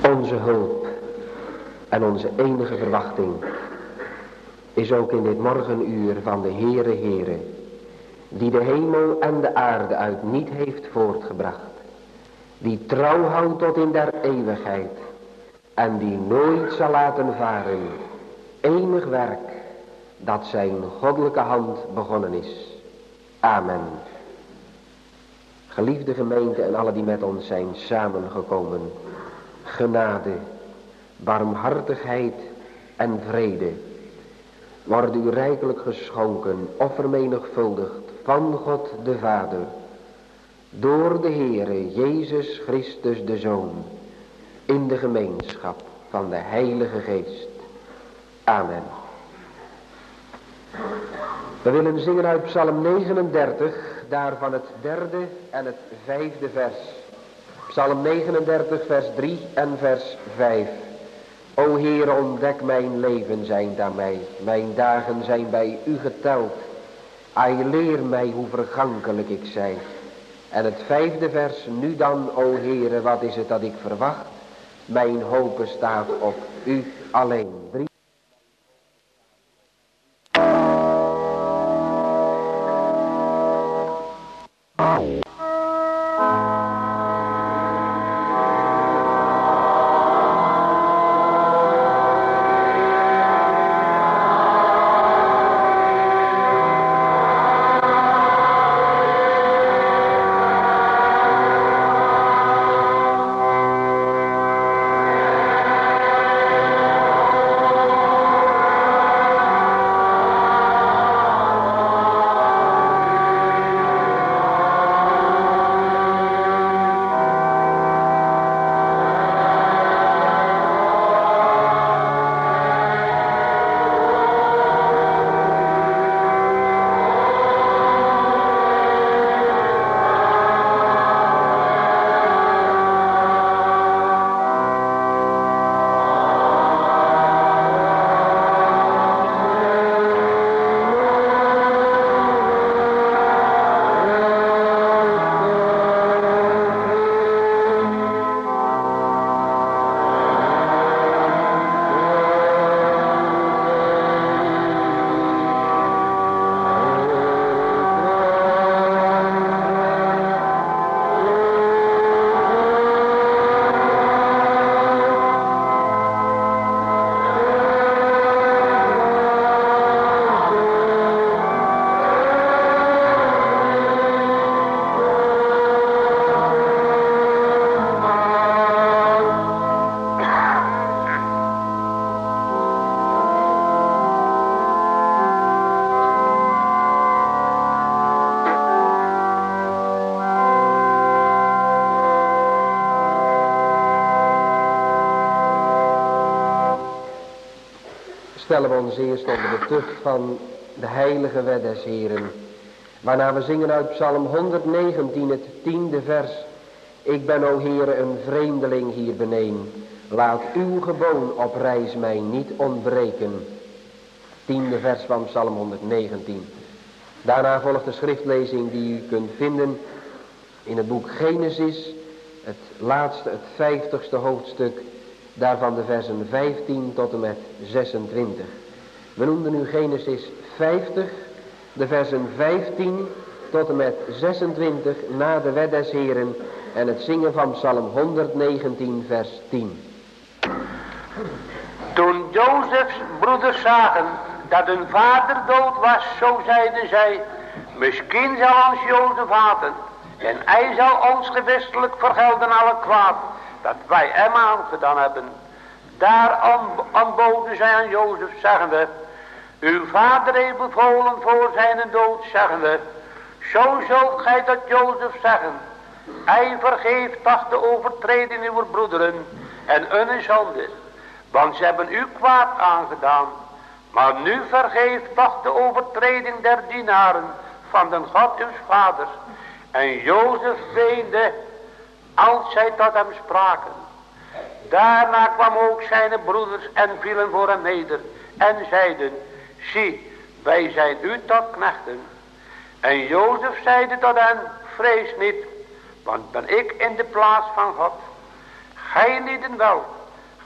Onze hulp en onze enige verwachting is ook in dit morgenuur van de Heere, die de hemel en de aarde uit niet heeft voortgebracht, die trouw houdt tot in der eeuwigheid en die nooit zal laten varen enig werk dat zijn goddelijke hand begonnen is. Amen. Geliefde gemeente en alle die met ons zijn samengekomen, genade, barmhartigheid en vrede worden u rijkelijk geschonken of vermenigvuldigd van God de Vader, door de Heere Jezus Christus de Zoon, in de gemeenschap van de Heilige Geest. Amen. We willen zingen uit Psalm 39, daarvan het 3e en het 5e vers. Psalm 39 vers 3 en vers 5. O Heer, ontdek mijn leven zijn aan mij. Mijn dagen zijn bij u geteld. Ai, leer mij hoe vergankelijk ik zij. En het 5e vers, nu dan, o Heere, wat is het dat ik verwacht? Mijn hoop staat op u alleen. Stellen we ons eerst onder de tucht van de heilige wet des Heren, waarna we zingen uit Psalm 119, het 10e vers. Ik ben, o Heere, een vreemdeling hier beneden. Laat uw geboon op reis mij niet ontbreken. 10e vers van Psalm 119. Daarna volgt de schriftlezing die u kunt vinden in het boek Genesis, het laatste, het 50ste hoofdstuk, daarvan de versen 15 tot en met 26. We noemden nu Genesis 50, de versen 15 tot en met 26 na de wet des Heren en het zingen van Psalm 119 vers 10. Toen Jozefs broeders zagen dat hun vader dood was, zo zeiden zij, misschien zal ons Jozef haten en hij zal ons gewestelijk vergelden alle kwaad dat wij hem aangedaan hebben. Daar aanboden zij aan Jozef, zeggende, uw vader heeft bevolen voor zijn dood, zeggende, zo zult gij tot Jozef zeggen, hij vergeeft toch de overtreding uw broederen en hun zonde, want ze hebben u kwaad aangedaan, maar nu vergeeft toch de overtreding der dienaren van de God uws vaders. En Jozef weende als zij tot hem spraken. Daarna kwam ook zijn broeders en vielen voor hem neder en zeiden, zie, wij zijn u tot knechten. En Jozef zeide tot hen, vrees niet, want ben ik in de plaats van God. Gij lieden wel,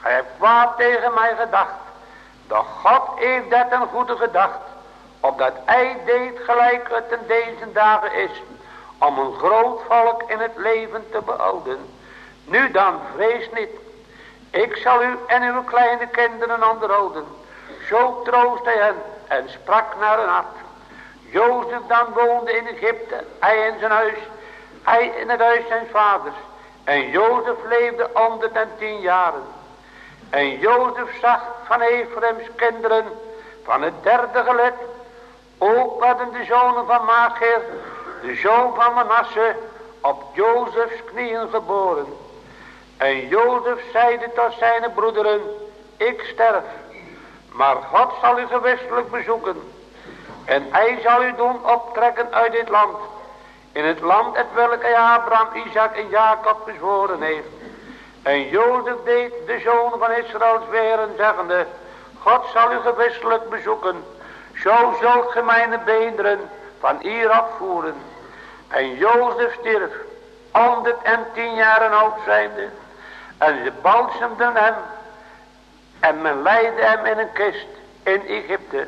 Gij hebt kwaad tegen mij gedacht. Doch God heeft dat een goede gedacht. Opdat hij deed gelijk het in deze dagen is. Om een groot volk in het leven te behouden. Nu dan, vrees niet. Ik zal u en uw kleine kinderen onderhouden. Zo troost hij hen en sprak naar een hart. Jozef dan woonde in Egypte, hij in zijn huis, hij in het huis zijn vaders. En Jozef leefde 110 jaren. En Jozef zag van Efraims kinderen, van het derde gelid, ook werden de zonen van Machir, de zoon van Manasse, op Jozefs knieën geboren. En Jozef zeide tot zijn broederen, ik sterf, maar God zal u gewisselijk bezoeken. En hij zal u doen optrekken uit dit land. In het land het welke hij Abraham, Isaac en Jacob bezworen heeft. En Jozef deed de zoon van Israël zweren, zeggende, God zal u gewisselijk bezoeken. Zo zult ge mijn beenderen van hier afvoeren. En Jozef stierf, 110 jaren oud zijnde. En ze balsemden hem. En men leidde hem in een kist in Egypte.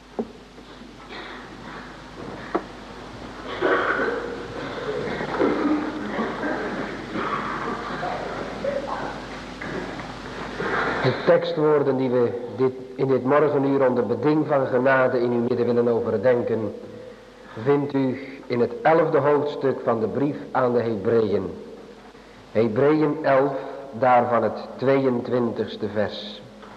De tekstwoorden die we in dit morgenuur onder beding van genade in uw midden willen overdenken, vindt u in het 11e hoofdstuk van de brief aan de Hebreeën. Hebreeën 11, daarvan het 22e vers.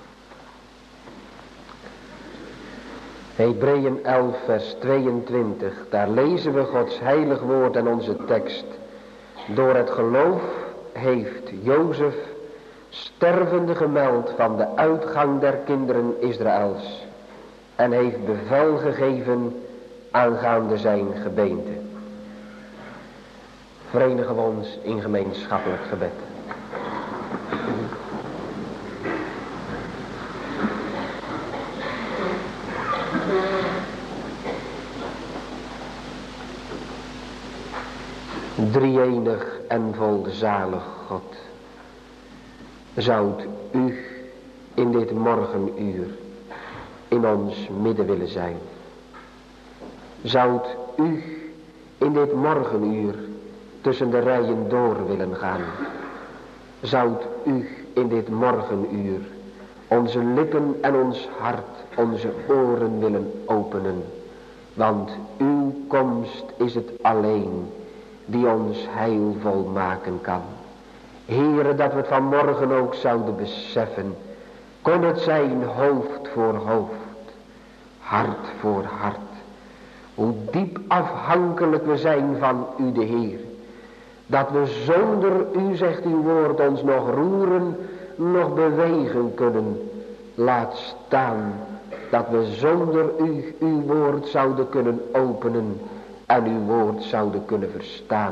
Hebreeën 11 vers 22, daar lezen we Gods heilig woord en onze tekst. Door het geloof heeft Jozef stervende gemeld van de uitgang der kinderen Israëls en heeft bevel gegeven aangaande zijn gebeente. Verenigen we ons in gemeenschappelijk gebed. Drie-enig en volzalig God, zoudt u in dit morgenuur in ons midden willen zijn. Zoudt u in dit morgenuur tussen de rijen door willen gaan. Zoudt u in dit morgenuur onze lippen en ons hart, onze oren willen openen. Want uw komst is het alleen die ons heil volmaken kan. Heere, dat we het vanmorgen ook zouden beseffen. Kon het zijn hoofd voor hoofd, hart voor hart. Hoe diep afhankelijk we zijn van u de Heer. Dat we zonder u, zegt uw woord, ons nog roeren, nog bewegen kunnen. Laat staan dat we zonder u uw woord zouden kunnen openen en uw woord zouden kunnen verstaan.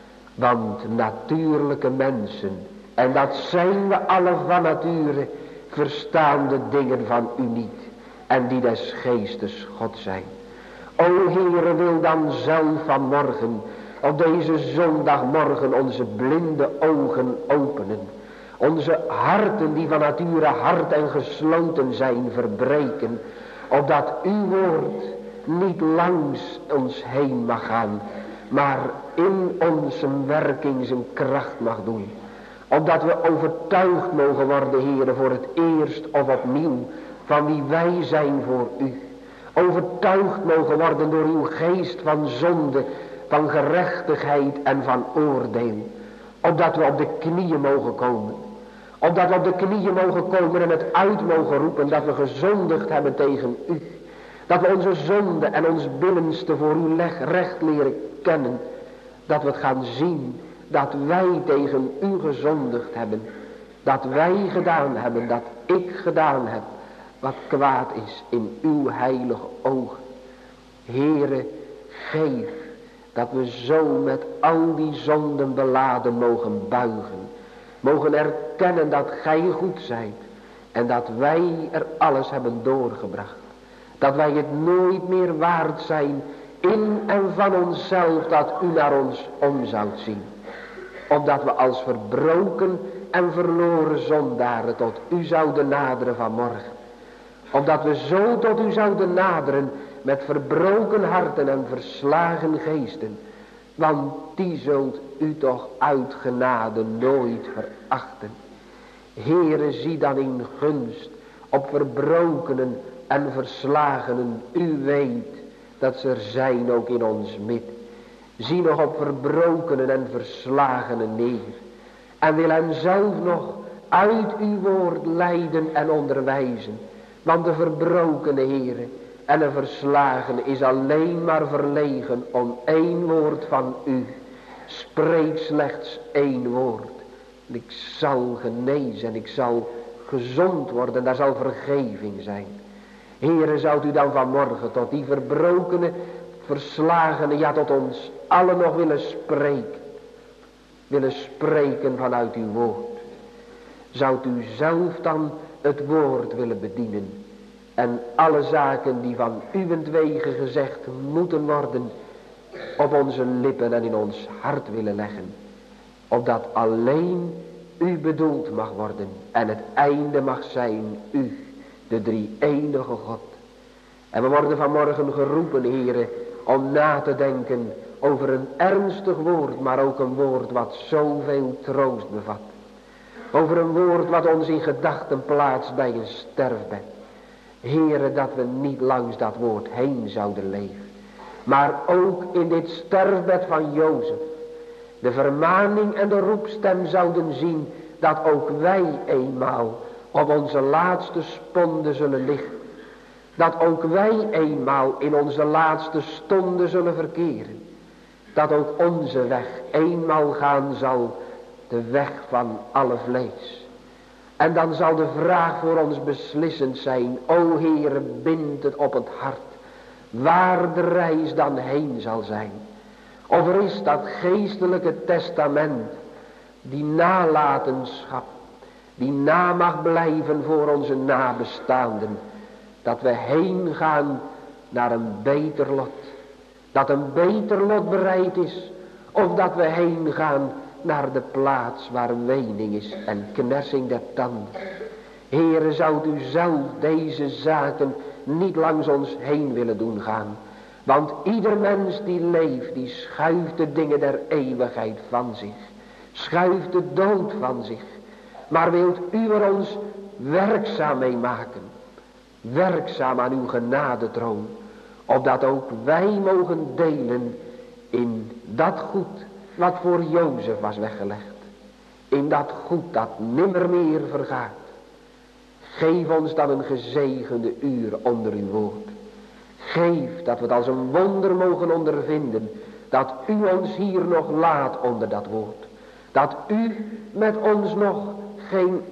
Want natuurlijke mensen, en dat zijn we alle van nature, verstaan de dingen van u niet en die des geestes God zijn. O Heere, wil dan zelf vanmorgen op deze zondagmorgen onze blinde ogen openen. Onze harten die van nature hard en gesloten zijn verbreken. Opdat uw woord niet langs ons heen mag gaan. Maar in ons zijn werking zijn kracht mag doen. Opdat we overtuigd mogen worden, Heere, voor het eerst of opnieuw. Van wie wij zijn voor u. Overtuigd mogen worden door uw geest van zonde, van gerechtigheid en van oordeel. Opdat we op de knieën mogen komen. Opdat we op de knieën mogen komen en het uit mogen roepen dat we gezondigd hebben tegen u. Dat we onze zonde en ons binnenste voor uw recht leren kennen. Dat we het gaan zien dat wij tegen u gezondigd hebben. Dat wij gedaan hebben, dat ik gedaan heb. Wat kwaad is in uw heilige ogen. Heere, geef dat we zo met al die zonden beladen mogen buigen. Mogen erkennen dat gij goed zijt. En dat wij er alles hebben doorgebracht. Dat wij het nooit meer waard zijn in en van onszelf dat u naar ons om zoudt zien. Opdat we als verbroken en verloren zondaren tot u zouden naderen vanmorgen. Opdat we zo tot u zouden naderen met verbroken harten en verslagen geesten. Want die zult u toch uit genade nooit verachten. Heere, zie dan in gunst op verbrokenen en verslagenen. U weet dat ze er zijn ook in ons midden. Zie nog op verbrokenen en verslagenen neer. En wil hen zelf nog uit uw woord leiden en onderwijzen. Want de verbrokene Heere en de verslagene is alleen maar verlegen om één woord van u. Spreek slechts één woord. En ik zal genezen en ik zal gezond worden. Daar zal vergeving zijn. Heere, zou u dan vanmorgen tot die verbrokene, verslagene, ja tot ons allen nog willen spreken. Willen spreken vanuit uw woord. Zou u zelf dan het woord willen bedienen. En alle zaken die van uwentwege gezegd moeten worden, op onze lippen en in ons hart willen leggen. Opdat alleen u bedoeld mag worden. En het einde mag zijn u, de drie-enige God. En we worden vanmorgen geroepen, Heere, om na te denken over een ernstig woord, maar ook een woord wat zoveel troost bevat. Over een woord wat ons in gedachten plaatst bij een sterfbed. Heere, dat we niet langs dat woord heen zouden leven. Maar ook in dit sterfbed van Jozef. De vermaning en de roepstem zouden zien dat ook wij eenmaal op onze laatste sponde zullen liggen. Dat ook wij eenmaal in onze laatste stonden zullen verkeren. Dat ook onze weg eenmaal gaan zal, de weg van alle vlees. En dan zal de vraag voor ons beslissend zijn, o Heere, bind het op het hart, waar de reis dan heen zal zijn. Of er is dat geestelijke testament, die nalatenschap, die na mag blijven voor onze nabestaanden. Dat we heen gaan naar een beter lot. Dat een beter lot bereid is. Of dat we heen gaan naar de plaats waar wening is en knersing der tanden. Heere, zou u zelf deze zaken niet langs ons heen willen doen gaan. Want ieder mens die leeft, die schuift de dingen der eeuwigheid van zich. Schuift de dood van zich. Maar wilt u er ons werkzaam mee maken. Werkzaam aan uw genadetroon. Opdat ook wij mogen delen in dat goed wat voor Jozef was weggelegd. In dat goed dat nimmer meer vergaat. Geef ons dan een gezegende uur onder uw woord. Geef dat we het als een wonder mogen ondervinden. Dat u ons hier nog laat onder dat woord. Dat u met ons nog geen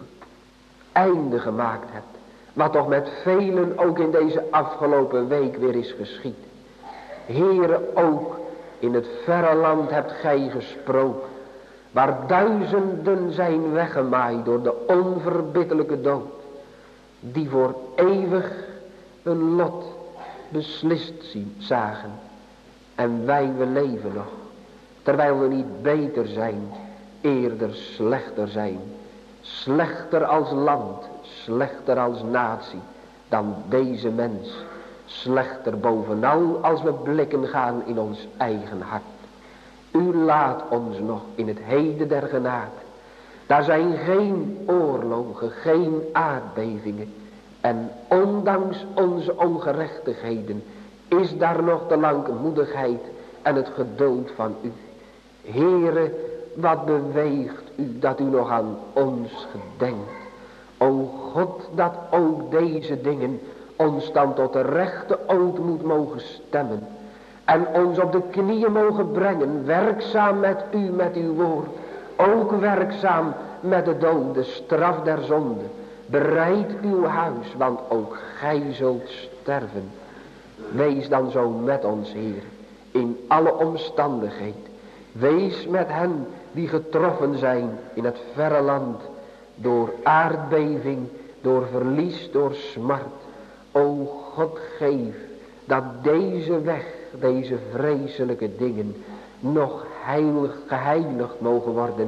einde gemaakt hebt. Wat toch met velen ook in deze afgelopen week weer is geschied. Heere, ook in het verre land hebt gij gesproken. Waar duizenden zijn weggemaaid door de onverbiddelijke dood. Die voor eeuwig een lot beslist zagen. En wij, we leven nog. Terwijl we niet beter zijn, eerder slechter zijn. Slechter als land, slechter als natie dan deze mens. Slechter bovenal als we blikken gaan in ons eigen hart. U laat ons nog in het heden der genade. Daar zijn geen oorlogen, geen aardbevingen. En ondanks onze ongerechtigheden is daar nog de langmoedigheid en het geduld van u. Heere, wat beweegt u dat u nog aan ons gedenkt. O God, dat ook deze dingen ons dan tot de rechte ootmoed mogen stemmen. En ons op de knieën mogen brengen, werkzaam met u, met uw woord. Ook werkzaam met de dood, de straf der zonde. Bereid uw huis, want ook gij zult sterven. Wees dan zo met ons, Heer, in alle omstandigheid. Wees met hen die getroffen zijn in het verre land. Door aardbeving, door verlies, door smart. O God, geef dat deze weg, deze vreselijke dingen nog heilig geheiligd mogen worden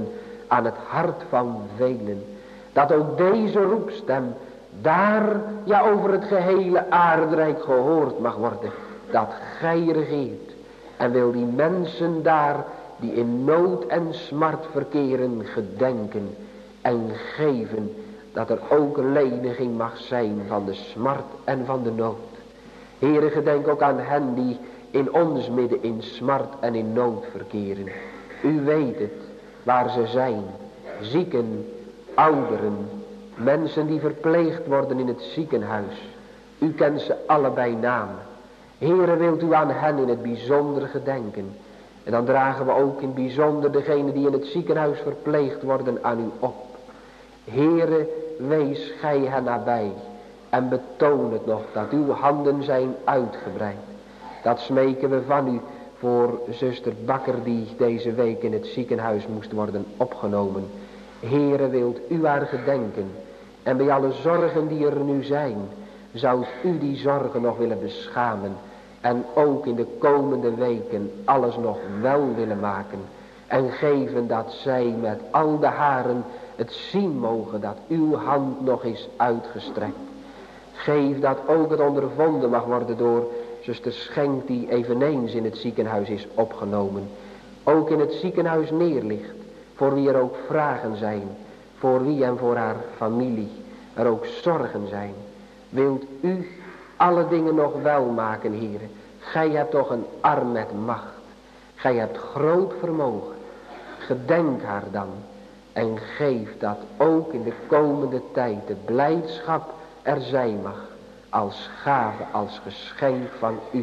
aan het hart van velen. Dat ook deze roepstem daar, ja over het gehele aardrijk gehoord mag worden. Dat gij regeert. En wil die mensen daar die in nood en smart verkeren gedenken en geven. Dat er ook leniging mag zijn van de smart en van de nood. Heere, gedenk ook aan hen die in ons midden in smart en in nood verkeren. U weet het, waar ze zijn. Zieken, ouderen, mensen die verpleegd worden in het ziekenhuis. U kent ze allebei namen. Heere, wilt u aan hen in het bijzonder gedenken. En dan dragen we ook in het bijzonder degenen die in het ziekenhuis verpleegd worden aan u op. Heere, wees gij hen nabij. En betoon het nog dat uw handen zijn uitgebreid. Dat smeken we van u voor zuster Bakker die deze week in het ziekenhuis moest worden opgenomen. Heere, wilt u haar gedenken. En bij alle zorgen die er nu zijn, zou u die zorgen nog willen beschamen. En ook in de komende weken alles nog wel willen maken. En geven dat zij met al de haren het zien mogen dat uw hand nog is uitgestrekt. Geef dat ook het ondervonden mag worden door zuster Schenk die eveneens in het ziekenhuis is opgenomen. Ook in het ziekenhuis neerligt. Voor wie er ook vragen zijn. Voor wie en voor haar familie er ook zorgen zijn. Wilt u alle dingen nog wel maken, Heere. Gij hebt toch een arm met macht. Gij hebt groot vermogen. Gedenk haar dan. En geef dat ook in de komende tijd de blijdschap er zijn mag. Als gave, als geschenk van u.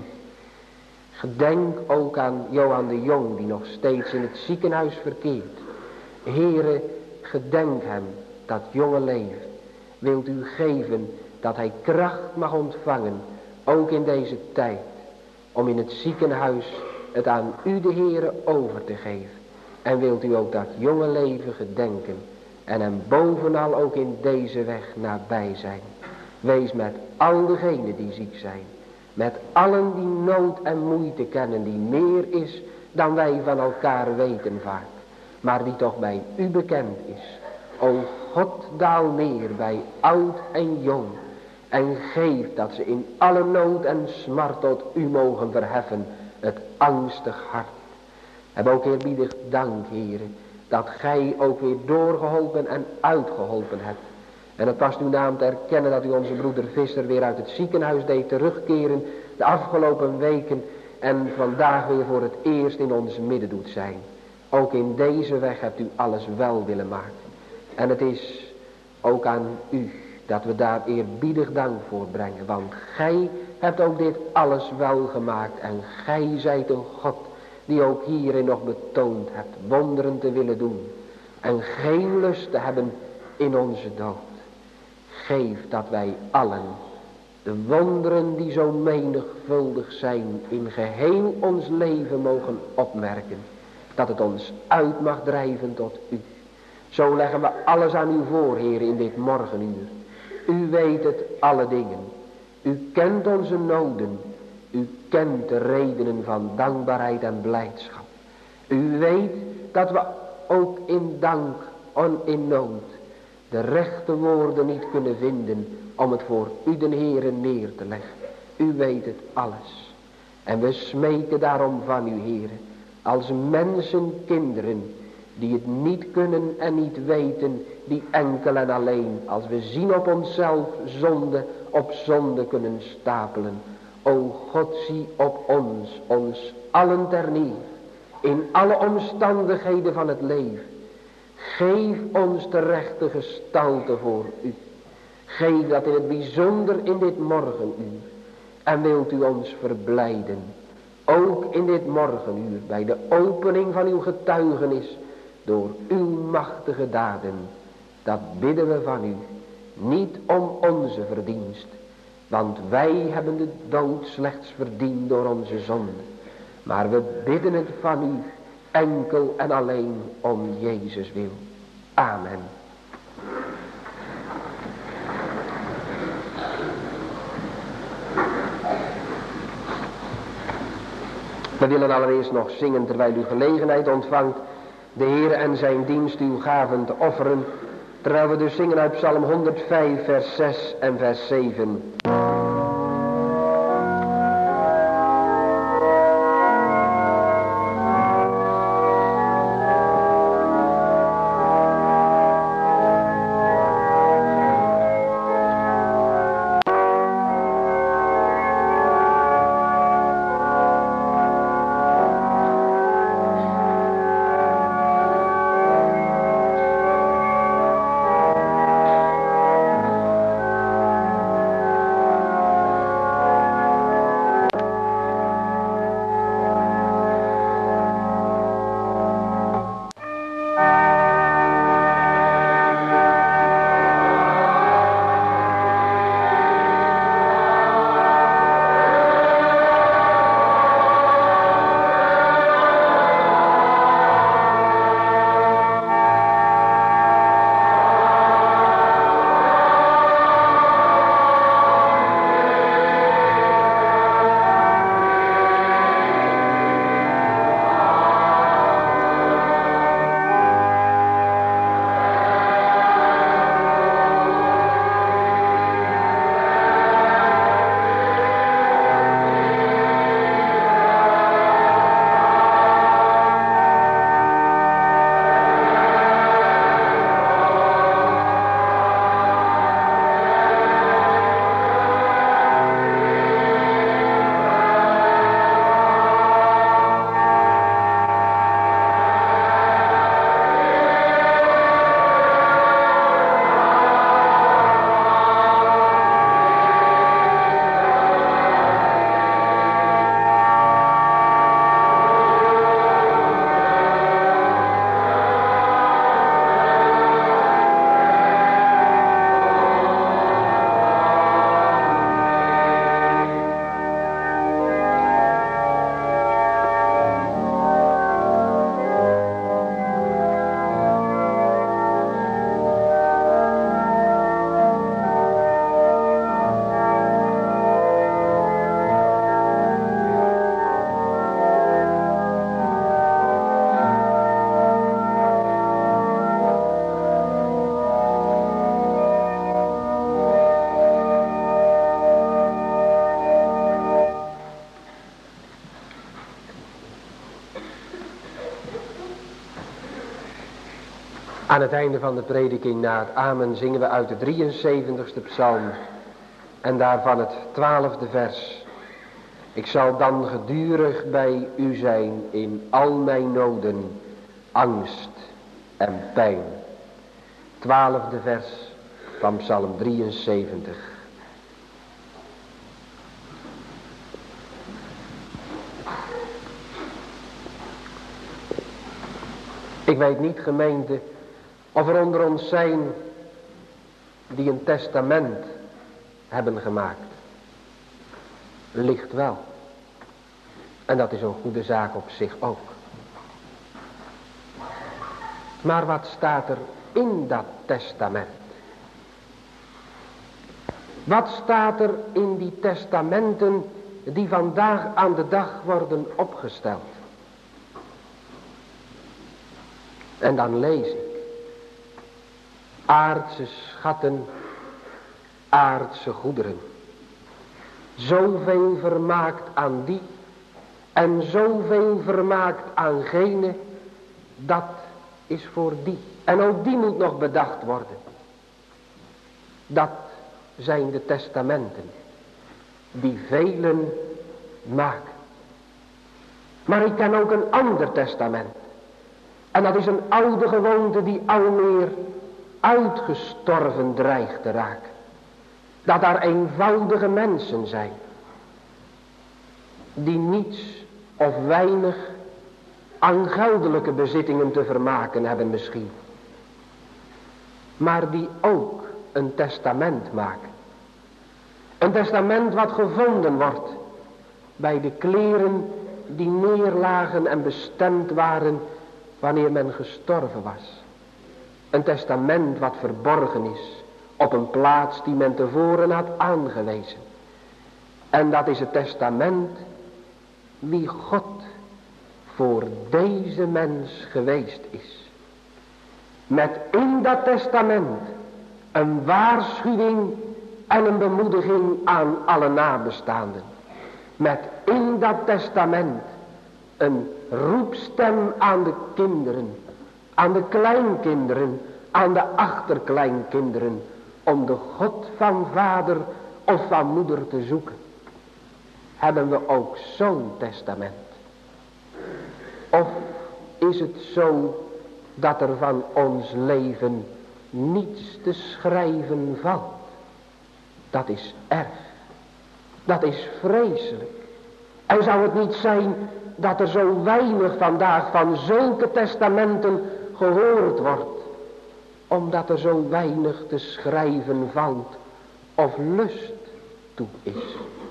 Gedenk ook aan Johan de Jong die nog steeds in het ziekenhuis verkeert. Heere, gedenk hem, dat jonge leven. Wilt u geven dat hij kracht mag ontvangen, ook in deze tijd. Om in het ziekenhuis het aan u de Heere over te geven. En wilt u ook dat jonge leven gedenken. En hem bovenal ook in deze weg nabij zijn. Wees met al degenen die ziek zijn. Met allen die nood en moeite kennen. Die meer is dan wij van elkaar weten vaak. Maar die toch bij u bekend is. O God, daal neer bij oud en jong. En geef dat ze in alle nood en smart tot u mogen verheffen. Het angstig hart. Heb ook eerbiedig dank, Heere. Dat gij ook weer doorgeholpen en uitgeholpen hebt. En het past uw naam te erkennen dat u onze broeder Visser weer uit het ziekenhuis deed terugkeren. De afgelopen weken. En vandaag weer voor het eerst in ons midden doet zijn. Ook in deze weg hebt u alles wel willen maken. En het is ook aan u dat we daar eerbiedig dank voor brengen. Want gij hebt ook dit alles wel gemaakt. En gij zijt een God die ook hierin nog betoond hebt wonderen te willen doen. En geen lust te hebben in onze dood. Geef dat wij allen de wonderen die zo menigvuldig zijn in geheel ons leven mogen opmerken. Dat het ons uit mag drijven tot u. Zo leggen we alles aan u voor, Heer, in dit morgenuur. U weet het alle dingen. U kent onze noden. U kent de redenen van dankbaarheid en blijdschap. U weet dat we ook in dank en in nood de rechte woorden niet kunnen vinden om het voor u de Heere neer te leggen. U weet het alles. En we smeken daarom van u, Heere, als mensen, kinderen, die het niet kunnen en niet weten, die enkel en alleen, als we zien op onszelf, zonde op zonde kunnen stapelen. O God, zie op ons allen ter neer, in alle omstandigheden van het leven. Geef ons de rechte gestalte voor u. Geef dat in het bijzonder in dit morgenuur. En wilt u ons verblijden. Ook in dit morgenuur bij de opening van uw getuigenis. Door uw machtige daden. Dat bidden we van u. Niet om onze verdienst. Want wij hebben de dood slechts verdiend door onze zonde. Maar we bidden het van u. Enkel en alleen om Jezus wil. Amen. We willen allereerst nog zingen terwijl u gelegenheid ontvangt. de Heer en zijn dienst uw gaven te offeren, terwijl we dus zingen uit Psalm 105 vers 6 en vers 7. Aan het einde van de prediking na het amen zingen we uit de 73ste psalm en daarvan het 12e vers. Ik zal dan gedurig bij u zijn in al mijn noden, angst en pijn. 12e vers van psalm 73. Ik weet niet, gemeente, of er onder ons zijn die een testament hebben gemaakt. Ligt wel. En dat is een goede zaak op zich ook. Maar wat staat er in dat testament? Wat staat er in die testamenten die vandaag aan de dag worden opgesteld? En dan lees ik. Aardse schatten, aardse goederen. Zoveel vermaakt aan die en zoveel vermaakt aan gene, dat is voor die. En ook die moet nog bedacht worden. Dat zijn de testamenten die velen maken. Maar ik ken ook een ander testament. En dat is een oude gewoonte die almeer uitgestorven dreigt te raken. Dat daar eenvoudige mensen zijn. Die niets of weinig aan geldelijke bezittingen te vermaken hebben misschien. Maar die ook een testament maken. Een testament wat gevonden wordt bij de kleren die neerlagen en bestemd waren wanneer men gestorven was. Een testament wat verborgen is op een plaats die men tevoren had aangewezen. En dat is het testament wie God voor deze mens geweest is. Met in dat testament een waarschuwing en een bemoediging aan alle nabestaanden. Met in dat testament een roepstem aan de kinderen, aan de kleinkinderen, aan de achterkleinkinderen, om de God van vader of van moeder te zoeken. Hebben we ook zo'n testament? Of is het zo dat er van ons leven niets te schrijven valt? Dat is erg. Dat is vreselijk. En zou het niet zijn dat er zo weinig vandaag van zulke testamenten gehoord wordt, omdat er zo weinig te schrijven valt of lust toe is.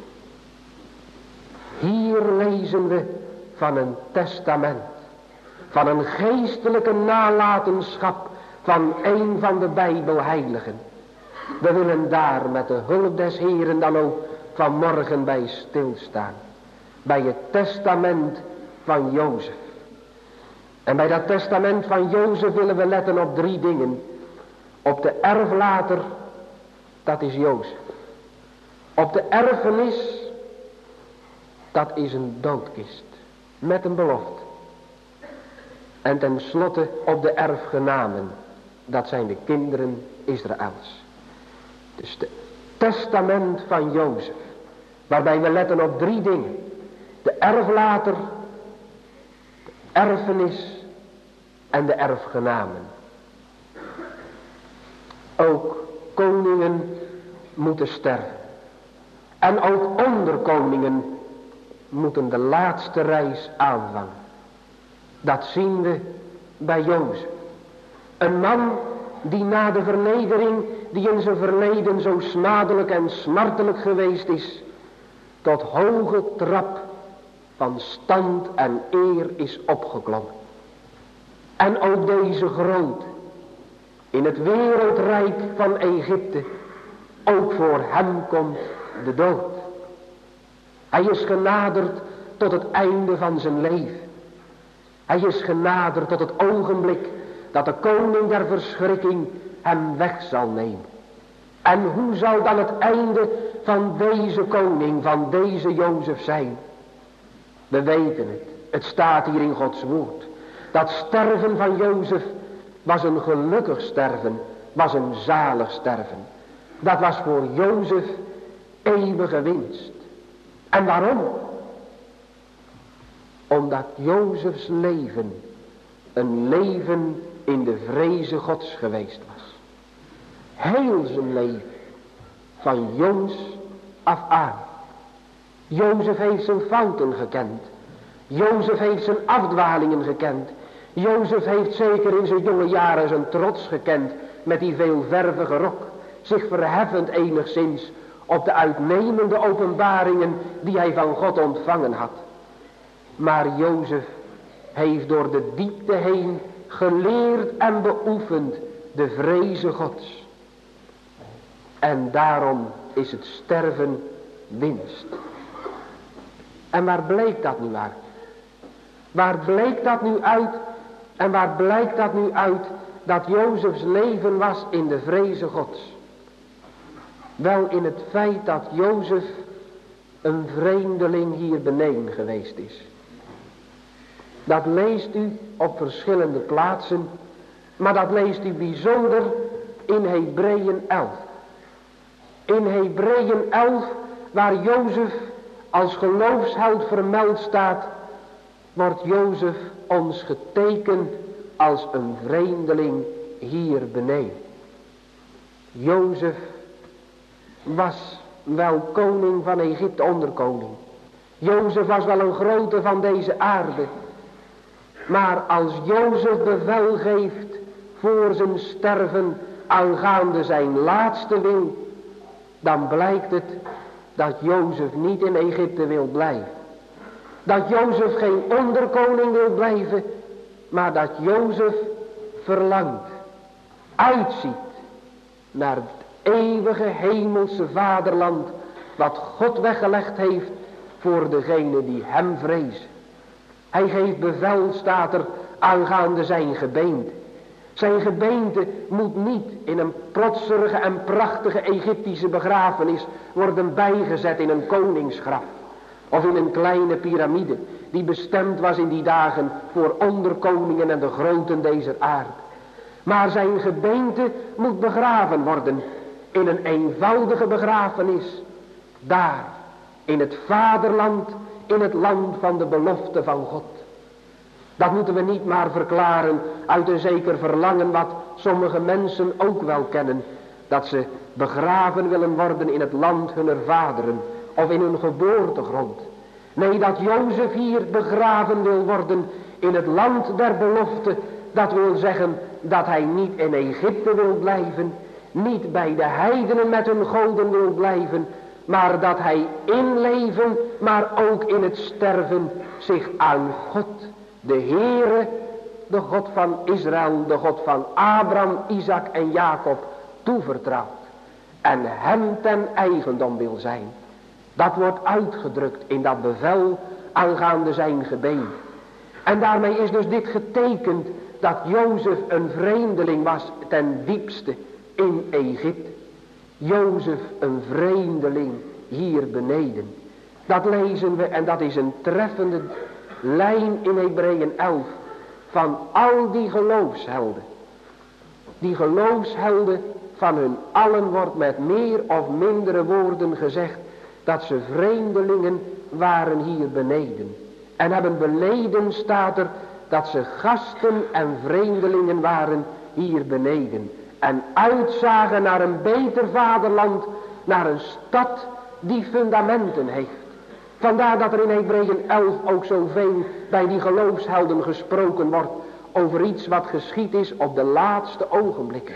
Hier lezen we van een testament, van een geestelijke nalatenschap van een van de Bijbelheiligen. We willen daar met de hulp des Heeren dan ook vanmorgen bij stilstaan. Bij het testament van Jozef. En bij dat testament van Jozef willen we letten op 3 dingen. Op de erflater, dat is Jozef. Op de erfenis, dat is een doodkist. Met een belofte. En tenslotte op de erfgenamen. Dat zijn de kinderen Israëls. Dus het testament van Jozef. Waarbij we letten op 3 dingen. De erflater, de erfenis en de erfgenamen. Ook koningen moeten sterven. En ook onderkoningen moeten de laatste reis aanvangen. Dat zien we bij Jozef. Een man die na de vernedering die in zijn verleden zo smadelijk en smartelijk geweest is, tot hoge trap van stand en eer is opgeklommen. En ook deze groot in het wereldrijk van Egypte, ook voor hem komt de dood. Hij is genaderd tot het einde van zijn leven. Hij is genaderd tot het ogenblik dat de koning der verschrikking hem weg zal nemen. En hoe zal dan het einde van deze koning, van deze Jozef zijn? We weten het. Het staat hier in Gods woord. Dat sterven van Jozef was een gelukkig sterven, was een zalig sterven. Dat was voor Jozef eeuwige winst. En waarom? Omdat Jozefs leven een leven in de vreze Gods geweest was. Heel zijn leven, van jongs af aan. Jozef heeft zijn fouten gekend. Jozef heeft zijn afdwalingen gekend. Jozef heeft zeker in zijn jonge jaren zijn trots gekend met die veelvervige rok. Zich verheffend enigszins op de uitnemende openbaringen die hij van God ontvangen had. Maar Jozef heeft door de diepte heen geleerd en beoefend de vreze Gods. En daarom is het sterven winst. En waar bleek dat nu uit? Waar bleek dat nu uit? En waar blijkt dat nu uit dat Jozefs leven was in de vreze Gods? Wel in het feit dat Jozef een vreemdeling hier beneden geweest is. Dat leest u op verschillende plaatsen, maar dat leest u bijzonder in Hebreeën 11. In Hebreeën 11, waar Jozef als geloofsheld vermeld staat, wordt Jozef ons getekend als een vreemdeling hier beneden. Jozef was wel koning van Egypte, onderkoning. Jozef was wel een grote van deze aarde. Maar als Jozef bevel geeft voor zijn sterven aangaande zijn laatste wil, dan blijkt het dat Jozef niet in Egypte wil blijven. Dat Jozef geen onderkoning wil blijven, maar dat Jozef verlangt, uitziet naar het eeuwige hemelse vaderland wat God weggelegd heeft voor degenen die hem vrezen. Hij geeft bevel, staat er, aangaande zijn gebeente. Zijn gebeente moet niet in een protserige en prachtige Egyptische begrafenis worden bijgezet in een koningsgraf. Of in een kleine piramide die bestemd was in die dagen voor onderkoningen en de groten deze aarde. Maar zijn gebeente moet begraven worden in een eenvoudige begrafenis. Daar, in het vaderland, in het land van de belofte van God. Dat moeten we niet maar verklaren uit een zeker verlangen wat sommige mensen ook wel kennen. Dat ze begraven willen worden in het land hunner vaderen of in hun geboortegrond. Nee, dat Jozef hier begraven wil worden in het land der belofte. Dat wil zeggen dat hij niet in Egypte wil blijven. Niet bij de heidenen met hun goden wil blijven. Maar dat hij in leven, maar ook in het sterven zich aan God, de Heere, de God van Israël, de God van Abraham, Isaac en Jacob, toevertrouwt. En hem ten eigendom wil zijn. Dat wordt uitgedrukt in dat bevel aangaande zijn gebeden. En daarmee is dus dit getekend dat Jozef een vreemdeling was ten diepste in Egypte. Jozef een vreemdeling hier beneden. Dat lezen we en dat is een treffende lijn in Hebreeën 11 van al die geloofshelden. Die geloofshelden van hun allen wordt met meer of mindere woorden gezegd dat ze vreemdelingen waren hier beneden. En hebben beleden, staat er, dat ze gasten en vreemdelingen waren hier beneden. En uitzagen naar een beter vaderland, naar een stad die fundamenten heeft. Vandaar dat er in Hebreeën 11 ook zoveel bij die geloofshelden gesproken wordt over iets wat geschied is op de laatste ogenblikken.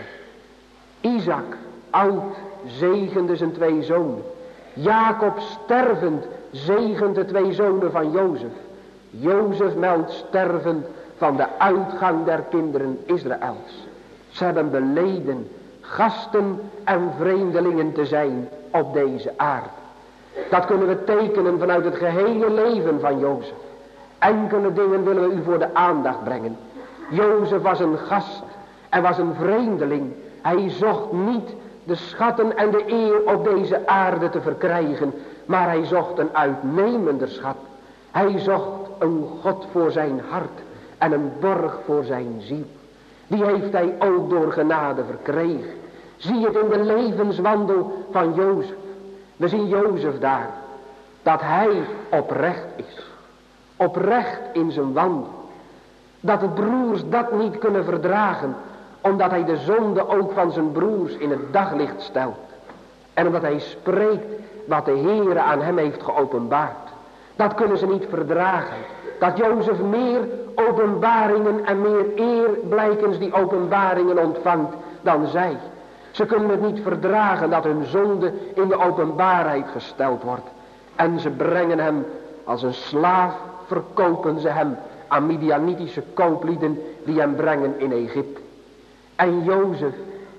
Isaac, oud, zegende zijn 2 zonen. Jacob stervend zegent de 2 zonen van Jozef. Jozef meldt stervend van de uitgang der kinderen Israëls. Ze hebben beleden gasten en vreemdelingen te zijn op deze aarde. Dat kunnen we tekenen vanuit het gehele leven van Jozef. Enkele dingen willen we u voor de aandacht brengen. Jozef was een gast en was een vreemdeling. Hij zocht niet de schatten en de eer op deze aarde te verkrijgen, maar hij zocht een uitnemender schat. Hij zocht een God voor zijn hart en een borg voor zijn ziel. Die heeft hij ook door genade verkregen. Zie het in de levenswandel van Jozef. We zien Jozef daar, dat hij oprecht is. Oprecht in zijn wandel. Dat de broers dat niet kunnen verdragen, omdat hij de zonde ook van zijn broers in het daglicht stelt. En omdat hij spreekt wat de Heere aan hem heeft geopenbaard. Dat kunnen ze niet verdragen. Dat Jozef meer openbaringen en meer eer blijkens die openbaringen ontvangt dan zij. Ze kunnen het niet verdragen dat hun zonde in de openbaarheid gesteld wordt. En ze brengen hem als een slaaf, verkopen ze hem aan Midianitische kooplieden die hem brengen in Egypte. En Jozef,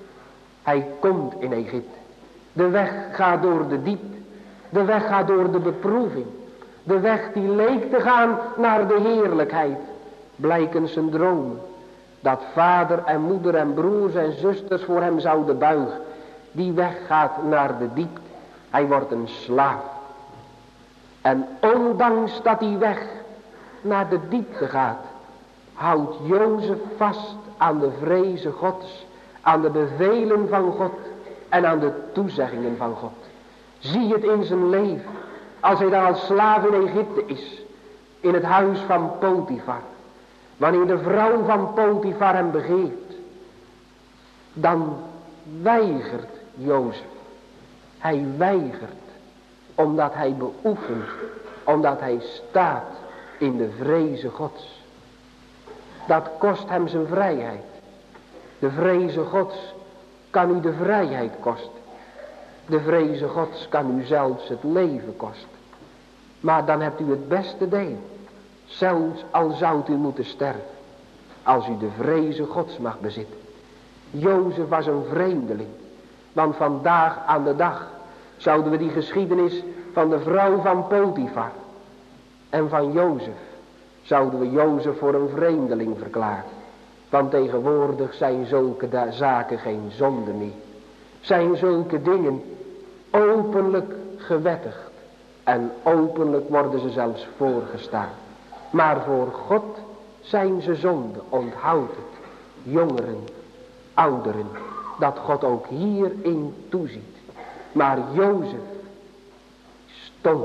hij komt in Egypte. De weg gaat door de diepte. De weg gaat door de beproeving. De weg die leek te gaan naar de heerlijkheid. Blijken zijn dromen. Dat vader en moeder en broers en zusters voor hem zouden buigen. Die weg gaat naar de diepte. Hij wordt een slaaf. En ondanks dat die weg naar de diepte gaat, houdt Jozef vast aan de vreze Gods, aan de bevelen van God en aan de toezeggingen van God. Zie het in zijn leven, als hij daar als slaaf in Egypte is, in het huis van Potifar. Wanneer de vrouw van Potifar hem begeert, dan weigert Jozef. Hij weigert, omdat hij beoefent, omdat hij staat in de vreze Gods. Dat kost hem zijn vrijheid. De vreze Gods kan u de vrijheid kosten. De vreze Gods kan u zelfs het leven kosten. Maar dan hebt u het beste deel. Zelfs al zou u moeten sterven. Als u de vreze Gods mag bezitten. Jozef was een vreemdeling. Want vandaag aan de dag zouden we die geschiedenis van de vrouw van Potifar en van Jozef zouden we Jozef voor een vreemdeling verklaren. Want tegenwoordig zijn zulke zaken geen zonde meer. Zijn zulke dingen openlijk gewettigd. En openlijk worden ze zelfs voorgestaan. Maar voor God zijn ze zonde, onthoud het. Jongeren, ouderen, dat God ook hierin toeziet. Maar Jozef stond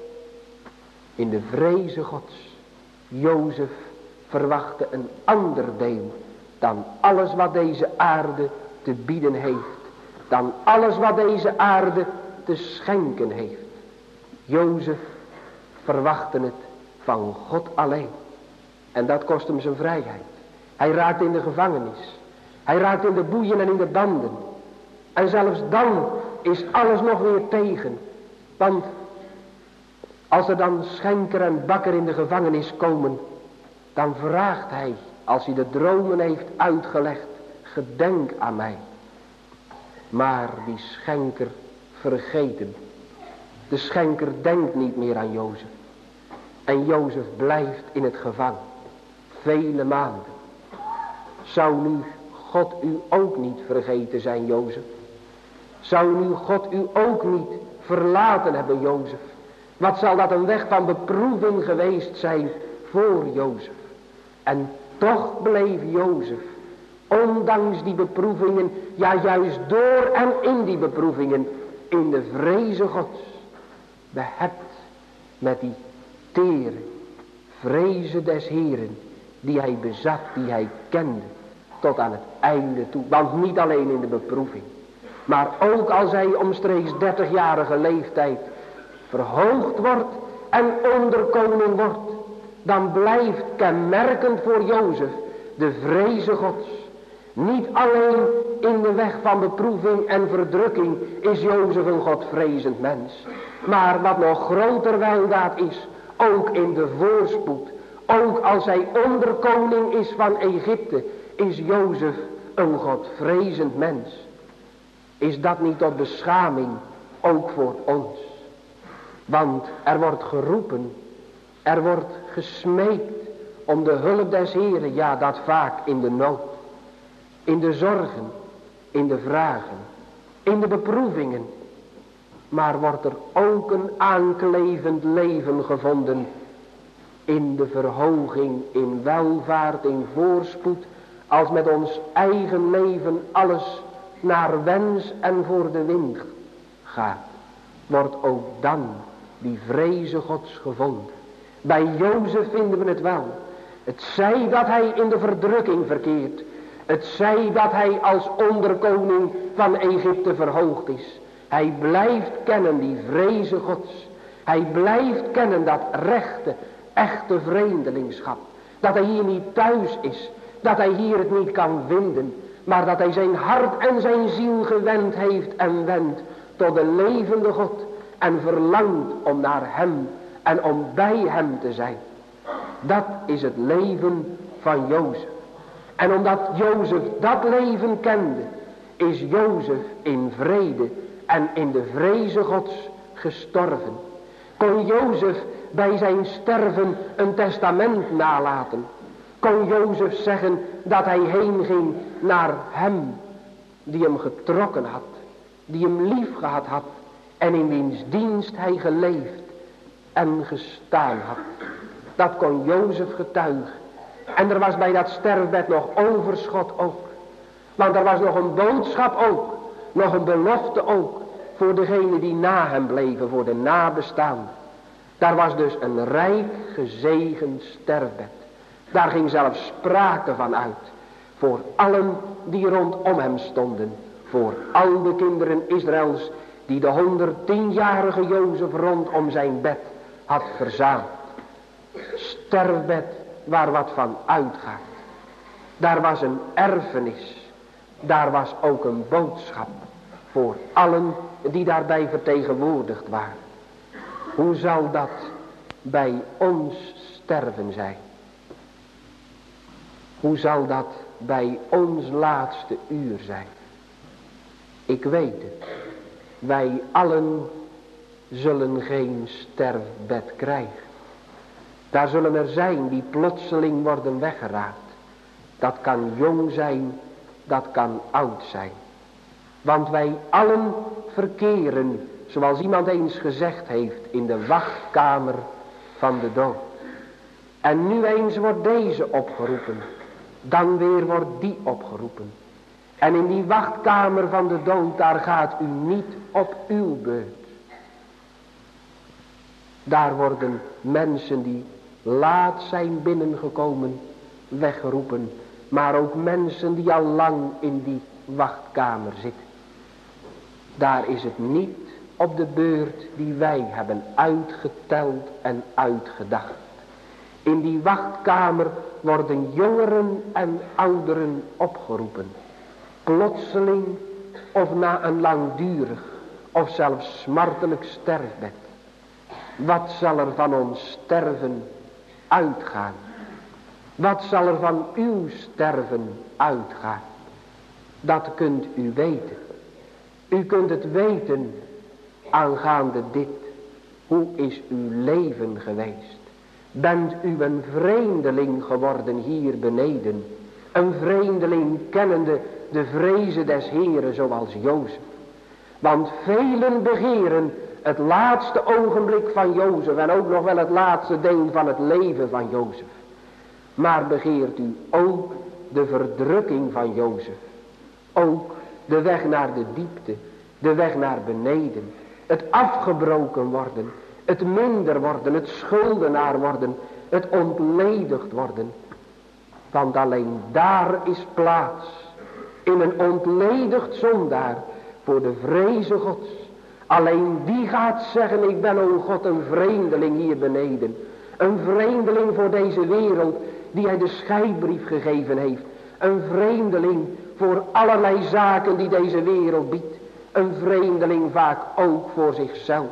in de vreze Gods. Jozef verwachtte een ander deel dan alles wat deze aarde te bieden heeft. Dan alles wat deze aarde te schenken heeft. Jozef verwachtte het van God alleen. En dat kost hem zijn vrijheid. Hij raakt in de gevangenis. Hij raakt in de boeien en in de banden. En zelfs dan is alles nog weer tegen. Want als er dan schenker en bakker in de gevangenis komen, dan vraagt hij, als hij de dromen heeft uitgelegd, gedenk aan mij. Maar die schenker vergeet hem. De schenker denkt niet meer aan Jozef. En Jozef blijft in het gevangen. Vele maanden. Zou nu God u ook niet vergeten zijn, Jozef? Zou nu God u ook niet verlaten hebben, Jozef? Wat zal dat een weg van beproeving geweest zijn voor Jozef? En toch bleef Jozef, ondanks die beproevingen, ja juist door en in die beproevingen, in de vreze Gods, behept met die tere vreze des Heeren, die hij bezat, die hij kende, tot aan het einde toe. Want niet alleen in de beproeving, maar ook als hij omstreeks 30-jarige leeftijd verhoogd wordt en onderkoning wordt, dan blijft kenmerkend voor Jozef de vreze Gods. Niet alleen in de weg van beproeving en verdrukking is Jozef een Godvrezend mens. Maar wat nog groter weldaad is, ook in de voorspoed, ook als hij onderkoning is van Egypte, is Jozef een Godvrezend mens. Is dat niet tot beschaming ook voor ons? Want er wordt geroepen, er wordt gesmeekt om de hulp des Heeren, ja dat vaak in de nood, in de zorgen, in de vragen, in de beproevingen. Maar wordt er ook een aanklevend leven gevonden in de verhoging, in welvaart, in voorspoed, als met ons eigen leven alles naar wens en voor de wind gaat, wordt ook dan die vreze Gods gevonden. Bij Jozef vinden we het wel. Het zij dat hij in de verdrukking verkeert. Het zij dat hij als onderkoning van Egypte verhoogd is. Hij blijft kennen die vreze Gods. Hij blijft kennen dat rechte, echte vreemdelingschap. Dat hij hier niet thuis is. Dat hij hier het niet kan vinden. Maar dat hij zijn hart en zijn ziel gewend heeft en wendt tot de levende God. En verlangt om naar hem en om bij hem te zijn. Dat is het leven van Jozef. En omdat Jozef dat leven kende, is Jozef in vrede en in de vreze Gods gestorven. Kon Jozef bij zijn sterven een testament nalaten? Kon Jozef zeggen dat hij heen ging naar hem die hem getrokken had, die hem lief gehad had en in wiens dienst hij geleefd en gestaan had? Dat kon Jozef getuigen. En er was bij dat sterfbed nog overschot ook. Want er was nog een boodschap ook. Nog een belofte ook. Voor degenen die na hem bleven. Voor de nabestaanden. Daar was dus een rijk gezegend sterfbed. Daar ging zelfs sprake van uit. Voor allen die rondom hem stonden. Voor al de kinderen Israëls. Die de 110-jarige Jozef rondom zijn bed had verzameld. Sterfbed waar wat van uitgaat. Daar was een erfenis. Daar was ook een boodschap. Voor allen die daarbij vertegenwoordigd waren. Hoe zal dat bij ons sterven zijn? Hoe zal dat bij ons laatste uur zijn? Ik weet het. Wij allen zullen geen sterfbed krijgen. Daar zullen er zijn die plotseling worden weggeraakt. Dat kan jong zijn, dat kan oud zijn. Want wij allen verkeren, zoals iemand eens gezegd heeft, in de wachtkamer van de dood. En nu eens wordt deze opgeroepen, dan weer wordt die opgeroepen. En in die wachtkamer van de dood, daar gaat u niet op uw beurt. Daar worden mensen die laat zijn binnengekomen weggeroepen. Maar ook mensen die al lang in die wachtkamer zitten. Daar is het niet op de beurt die wij hebben uitgeteld en uitgedacht. In die wachtkamer worden jongeren en ouderen opgeroepen. Plotseling of na een langdurig of zelfs smartelijk sterfbed. Wat zal er van ons sterven uitgaan? Wat zal er van uw sterven uitgaan? Dat kunt u weten. U kunt het weten aangaande dit. Hoe is uw leven geweest? Bent u een vreemdeling geworden hier beneden? Een vreemdeling kennende de vrezen des Heren zoals Jozef. Want velen begeren het laatste ogenblik van Jozef en ook nog wel het laatste deel van het leven van Jozef. Maar begeert u ook de verdrukking van Jozef. Ook de weg naar de diepte, de weg naar beneden. Het afgebroken worden, het minder worden, het schuldenaar worden, het ontledigd worden. Want alleen daar is plaats in een ontledigd zondaar voor de vreze Gods. Alleen die gaat zeggen, ik ben o God een vreemdeling hier beneden. Een vreemdeling voor deze wereld die hij de scheidbrief gegeven heeft. Een vreemdeling voor allerlei zaken die deze wereld biedt. Een vreemdeling vaak ook voor zichzelf.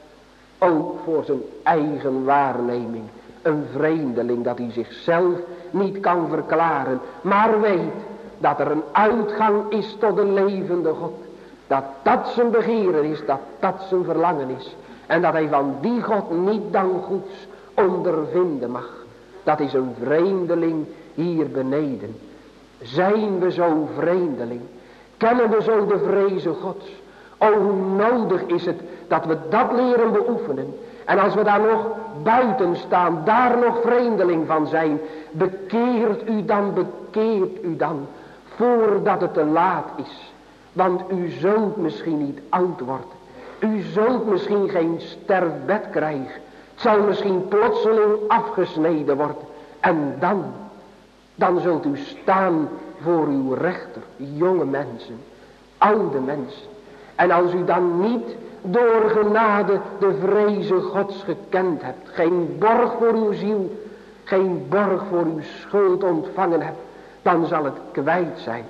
Ook voor zijn eigen waarneming. Een vreemdeling dat hij zichzelf niet kan verklaren. Maar weet dat er een uitgang is tot de levende God. Dat dat zijn begeren is, dat dat zijn verlangen is. En dat hij van die God niet dan goeds ondervinden mag. Dat is een vreemdeling hier beneden. Zijn we zo vreemdeling? Kennen we zo de vreze Gods? O, hoe nodig is het dat we dat leren beoefenen. En als we daar nog buiten staan, daar nog vreemdeling van zijn. Bekeert u dan, voordat het te laat is. Want u zult misschien niet oud worden. U zult misschien geen sterfbed krijgen. Het zal misschien plotseling afgesneden worden. En dan zult u staan voor uw rechter. Jonge mensen, oude mensen. En als u dan niet door genade de vreze Gods gekend hebt. Geen borg voor uw ziel. Geen borg voor uw schuld ontvangen hebt. Dan zal het kwijt zijn.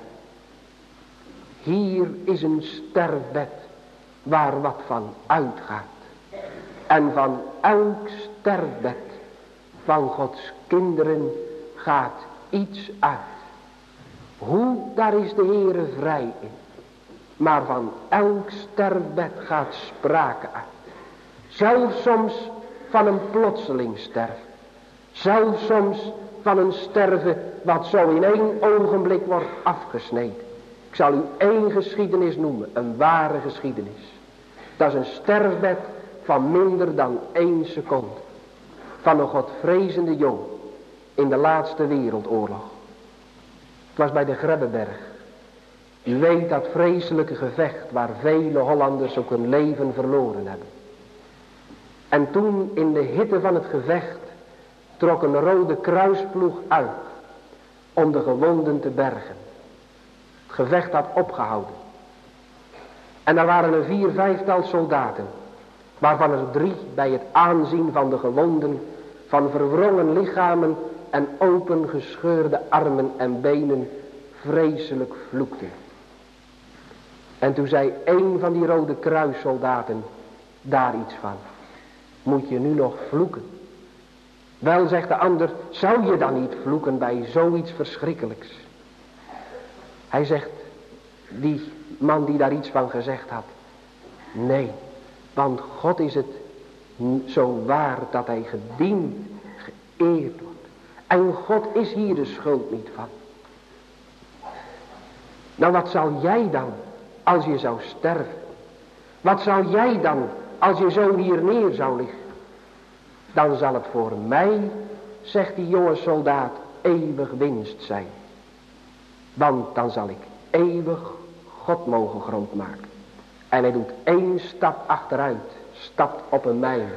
Hier is een sterfbed waar wat van uitgaat. En van elk sterfbed van Gods kinderen gaat iets uit. Hoe, daar is de Heere vrij in. Maar van elk sterfbed gaat sprake uit. Zelfs soms van een plotseling sterven. Zelfs soms van een sterven wat zo in één ogenblik wordt afgesneden. Ik zal u één geschiedenis noemen, een ware geschiedenis. Dat is een sterfbed van minder dan 1 seconde. Van een godvrezende jong in de laatste wereldoorlog. Het was bij de Grebbeberg. U weet dat vreselijke gevecht waar vele Hollanders ook hun leven verloren hebben. En toen in de hitte van het gevecht trok een Rode Kruisploeg uit om de gewonden te bergen. Het gevecht had opgehouden. En er waren een 4-5-tal soldaten, waarvan er 3 bij het aanzien van de gewonden van verwrongen lichamen en opengescheurde armen en benen vreselijk vloekten. En toen zei een van die Rode Kruissoldaten daar iets van. Moet je nu nog vloeken? Wel, zegt de ander, zou je dan niet vloeken bij zoiets verschrikkelijks? Hij zegt, die man die daar iets van gezegd had. Nee, want God is het zo waar dat hij gediend geëerd wordt. En God is hier de schuld niet van. Nou, wat zal jij dan als je zou sterven? Wat zal jij dan als je zo hier neer zou liggen? Dan zal het voor mij, zegt die jonge soldaat, eeuwig winst zijn. Want dan zal ik eeuwig God mogen grondmaken. En hij doet 1 stap achteruit, stapt op een mijl.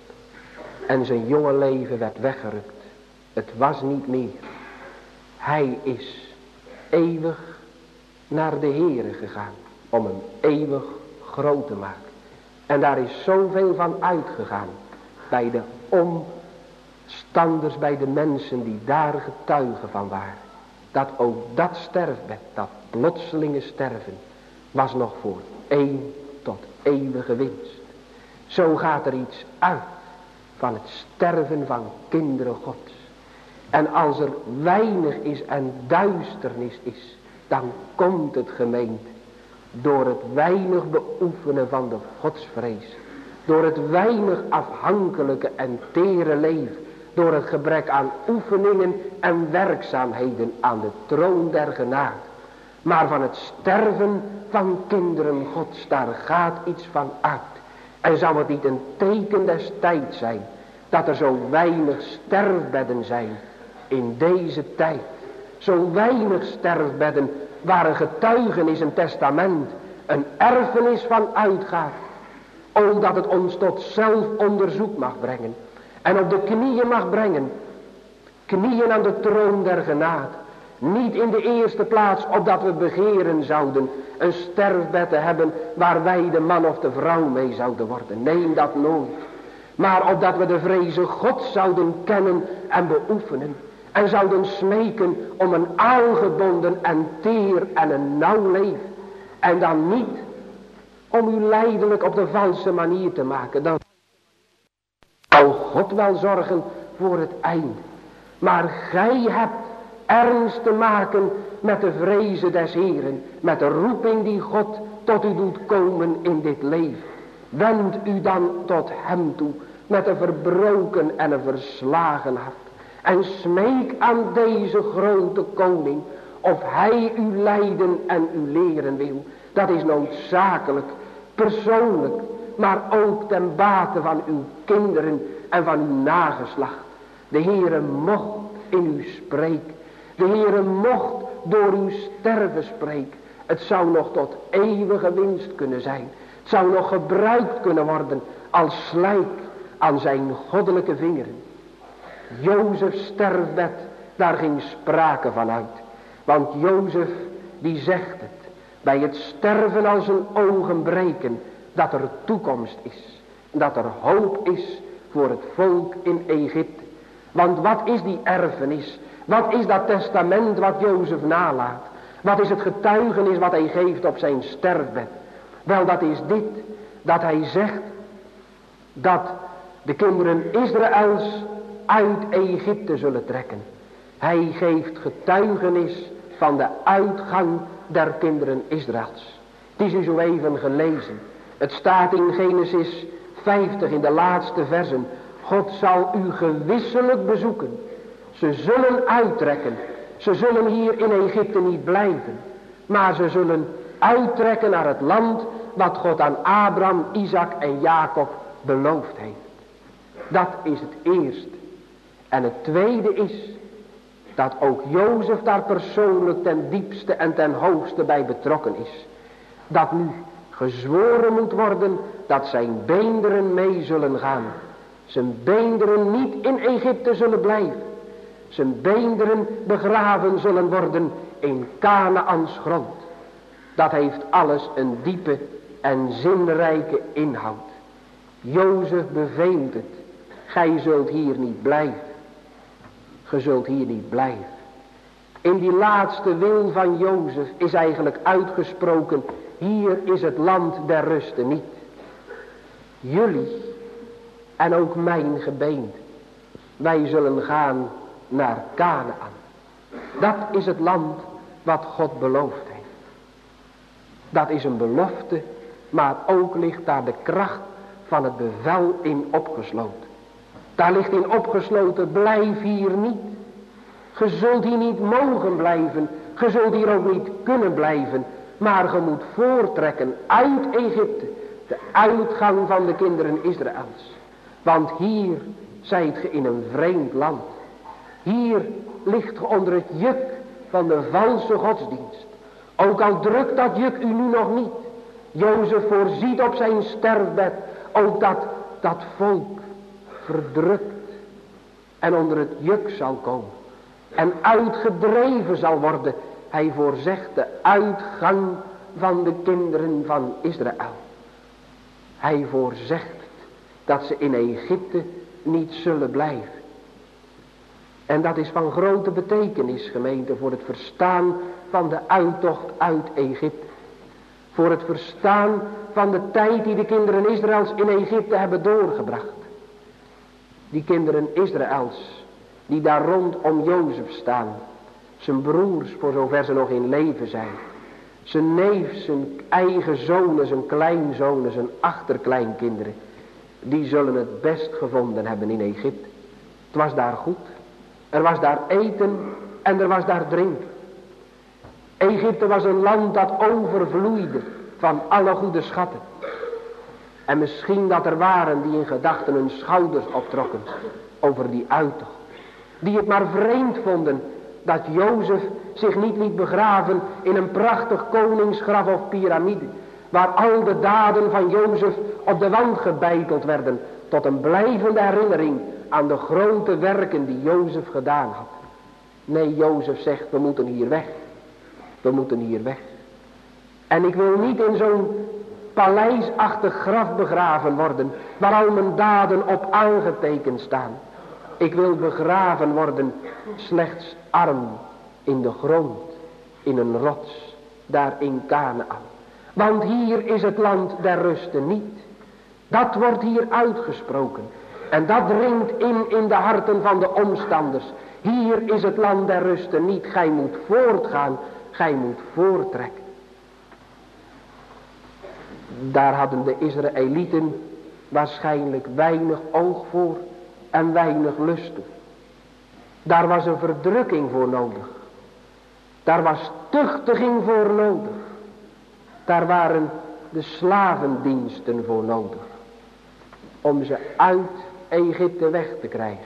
En zijn jonge leven werd weggerukt. Het was niet meer. Hij is eeuwig naar de Heere gegaan. Om hem eeuwig groot te maken. En daar is zoveel van uitgegaan. Bij de omstanders, bij de mensen die daar getuigen van waren. Dat ook dat sterfbed, dat plotselinge sterven, was nog voor 1 tot eeuwige winst. Zo gaat er iets uit van het sterven van kinderen Gods. En als er weinig is en duisternis is, dan komt het gemeente door het weinig beoefenen van de godsvrees. Door het weinig afhankelijke en tere leven. Door het gebrek aan oefeningen en werkzaamheden aan de troon der genade. Maar van het sterven van kinderen Gods, daar gaat iets van uit. En zou het niet een teken des tijds zijn, dat er zo weinig sterfbedden zijn in deze tijd. Zo weinig sterfbedden waar een getuigenis, een testament, een erfenis van uitgaat. Omdat het ons tot zelfonderzoek mag brengen. En op de knieën mag brengen. Knieën aan de troon der genade. Niet in de eerste plaats opdat we begeren zouden een sterfbed te hebben waar wij de man of de vrouw mee zouden worden. Nee, dat nooit. Maar opdat we de vreze God zouden kennen en beoefenen. En zouden smeken om een aangebonden en teer en een nauw leven. En dan niet om u lijdelijk op de valse manier te maken. Dan zal God wel zorgen voor het einde. Maar gij hebt ernst te maken met de vreze des Heeren. Met de roeping die God tot u doet komen in dit leven. Wend u dan tot hem toe met een verbroken en een verslagen hart. En smeek aan deze grote koning of hij u leiden en u leren wil. Dat is noodzakelijk, persoonlijk, maar ook ten bate van uw kinderen en van uw nageslacht. De Heere mocht in u spreken. De Heere mocht door uw sterven spreken. Het zou nog tot eeuwige winst kunnen zijn. Het zou nog gebruikt kunnen worden als slijk aan zijn goddelijke vingeren. Jozefs sterfbed, daar ging sprake van uit. Want Jozef die zegt het. Bij het sterven als een ogen breken. Dat er toekomst is. Dat er hoop is voor het volk in Egypte. Want wat is die erfenis? Wat is dat testament wat Jozef nalaat? Wat is het getuigenis wat hij geeft op zijn sterfbed? Wel, dat is dit. Dat hij zegt dat de kinderen Israëls uit Egypte zullen trekken. Hij geeft getuigenis van de uitgang der kinderen Israëls. Het is u zo even gelezen. Het staat in Genesis 50 in de laatste versen. God zal u gewisselijk bezoeken. Ze zullen uittrekken. Ze zullen hier in Egypte niet blijven. Maar ze zullen uittrekken naar het land wat God aan Abraham, Isaac en Jacob beloofd heeft. Dat is het eerste. En het tweede is dat ook Jozef daar persoonlijk ten diepste en ten hoogste bij betrokken is. Dat nu gezworen moet worden dat zijn beenderen mee zullen gaan. Zijn beenderen niet in Egypte zullen blijven. Zijn beenderen begraven zullen worden in Kanaans grond. Dat heeft alles een diepe en zinrijke inhoud. Jozef beveelt het. Gij zult hier niet blijven. Ge zult hier niet blijven. In die laatste wil van Jozef is eigenlijk uitgesproken. Hier is het land der ruste niet. Jullie en ook mijn gebeente. Wij zullen gaan naar Kanaan. Dat is het land wat God beloofd heeft. Dat is een belofte. Maar ook ligt daar de kracht van het bevel in opgesloten. Daar ligt in opgesloten, blijf hier niet. Ge zult hier niet mogen blijven. Ge zult hier ook niet kunnen blijven. Maar ge moet voortrekken uit Egypte. De uitgang van de kinderen Israëls. Want hier zijt ge in een vreemd land. Hier ligt ge onder het juk van de valse godsdienst. Ook al drukt dat juk u nu nog niet. Jozef voorziet op zijn sterfbed ook dat volk verdrukt en onder het juk zal komen. En uitgedreven zal worden. Hij voorzegt de uitgang van de kinderen van Israël. Hij voorzegt dat ze in Egypte niet zullen blijven. En dat is van grote betekenis, gemeente, voor het verstaan van de uittocht uit Egypte. Voor het verstaan van de tijd die de kinderen Israëls in Egypte hebben doorgebracht. Die kinderen Israëls die daar rondom Jozef staan. Zijn broers, voor zover ze nog in leven zijn. Zijn neef, zijn eigen zonen, zijn kleinzonen, zijn achterkleinkinderen. Die zullen het best gevonden hebben in Egypte. Het was daar goed. Er was daar eten en er was daar drinken. Egypte was een land dat overvloeide van alle goede schatten. En misschien dat er waren die in gedachten hun schouders optrokken over die uittocht. Die het maar vreemd vonden dat Jozef zich niet liet begraven in een prachtig koningsgraf of piramide. Waar al de daden van Jozef op de wand gebeiteld werden. Tot een blijvende herinnering aan de grote werken die Jozef gedaan had. Nee, Jozef zegt, we moeten hier weg. We moeten hier weg. En ik wil niet in zo'n paleisachtig graf begraven worden, waar al mijn daden op aangetekend staan. Ik wil begraven worden, slechts arm in de grond, in een rots, daar in Kanaan. Want hier is het land der ruste niet. Dat wordt hier uitgesproken. En dat dringt in de harten van de omstanders. Hier is het land der ruste niet. Gij moet voortgaan, gij moet voortrekken. Daar hadden de Israëlieten waarschijnlijk weinig oog voor en weinig lust toe. Daar was een verdrukking voor nodig. Daar was tuchtiging voor nodig. Daar waren de slavendiensten voor nodig. Om ze uit Egypte weg te krijgen.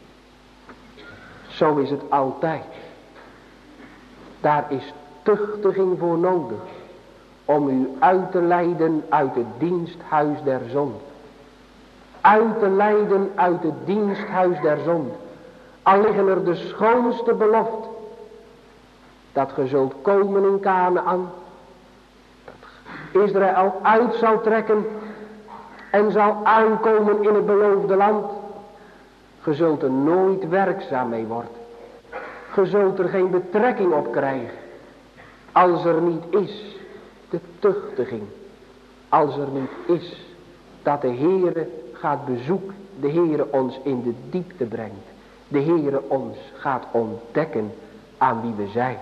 Zo is het altijd. Daar is tuchtiging voor nodig. Om u uit te leiden uit het diensthuis der zonde. Uit te leiden uit het diensthuis der zonde. Al liggen er de schoonste beloften. Dat ge zult komen in Kanaan. Dat Israël uit zal trekken. En zal aankomen in het beloofde land. Ge zult er nooit werkzaam mee worden. Ge zult er geen betrekking op krijgen. Als er niet is de tuchtiging. Als er niet is dat de Heere gaat bezoeken. De Heere ons in de diepte brengt. De Heere ons gaat ontdekken aan wie we zijn.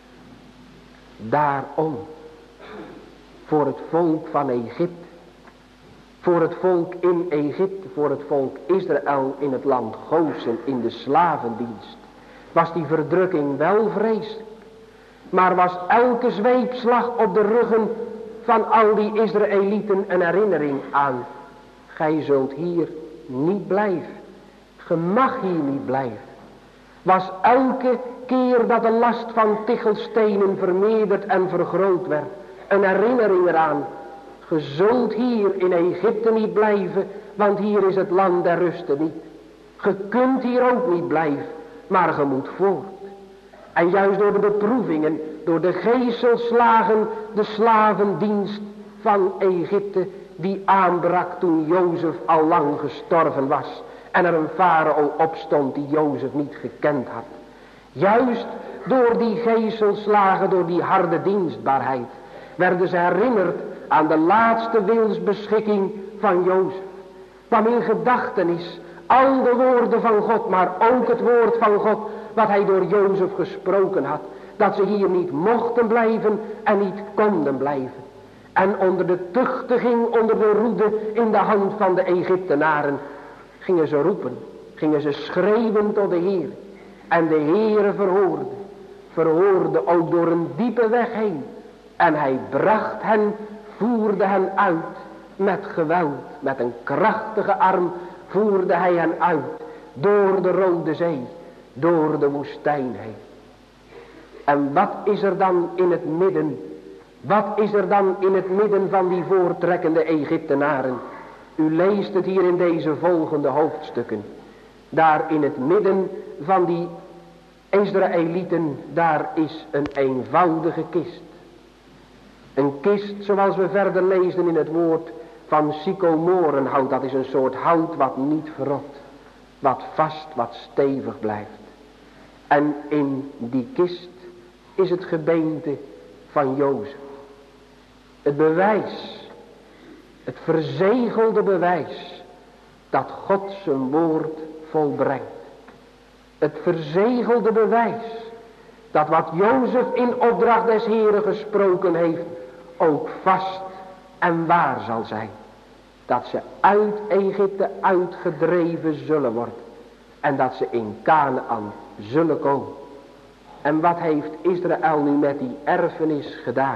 Daarom. Voor het volk van Egypte. Voor het volk in Egypte. Voor het volk Israël in het land Gozen in de slavendienst. Was die verdrukking wel vreselijk. Maar was elke zweepslag op de ruggen van al die Israëlieten een herinnering aan. Gij zult hier niet blijven. Ge mag hier niet blijven. Was elke keer dat de last van tichelstenen vermeerderd en vergroot werd. Een herinnering eraan. Ge zult hier in Egypte niet blijven. Want hier is het land der ruste niet. Ge kunt hier ook niet blijven. Maar ge moet voort. En juist door de beproevingen, door de geeselslagen, de slavendienst van Egypte, die aanbrak toen Jozef al lang gestorven was. En er een farao opstond die Jozef niet gekend had. Juist door die geeselslagen, door die harde dienstbaarheid, werden ze herinnerd aan de laatste wilsbeschikking van Jozef. Kwam in gedachtenis al de woorden van God, maar ook het woord van God, wat hij door Jozef gesproken had. Dat ze hier niet mochten blijven en niet konden blijven. En onder de tuchtiging, onder de roede in de hand van de Egyptenaren, gingen ze roepen. gingen ze schreeuwen tot de Heer. En de Heere verhoorde ook door een diepe weg heen. En hij bracht hen, voerde hen uit met geweld. Met een krachtige arm voerde hij hen uit. Door de Rode Zee, door de woestijn heen. En wat is er dan in het midden? Wat is er dan in het midden van die voortrekkende Egyptenaren? U leest het hier in deze volgende hoofdstukken. Daar in het midden van die Israëlieten, daar is een eenvoudige kist. Een kist zoals we verder lezen in het woord van sycomorenhout. Dat is een soort hout wat niet verrot. Wat vast, wat stevig blijft. En in die kist is het gebeente van Jozef. Het bewijs, het verzegelde bewijs dat God zijn woord volbrengt. Het verzegelde bewijs dat wat Jozef in opdracht des Heren gesproken heeft ook vast en waar zal zijn. Dat ze uit Egypte uitgedreven zullen worden en dat ze in Kanaan zullen komen. En wat heeft Israël nu met die erfenis gedaan?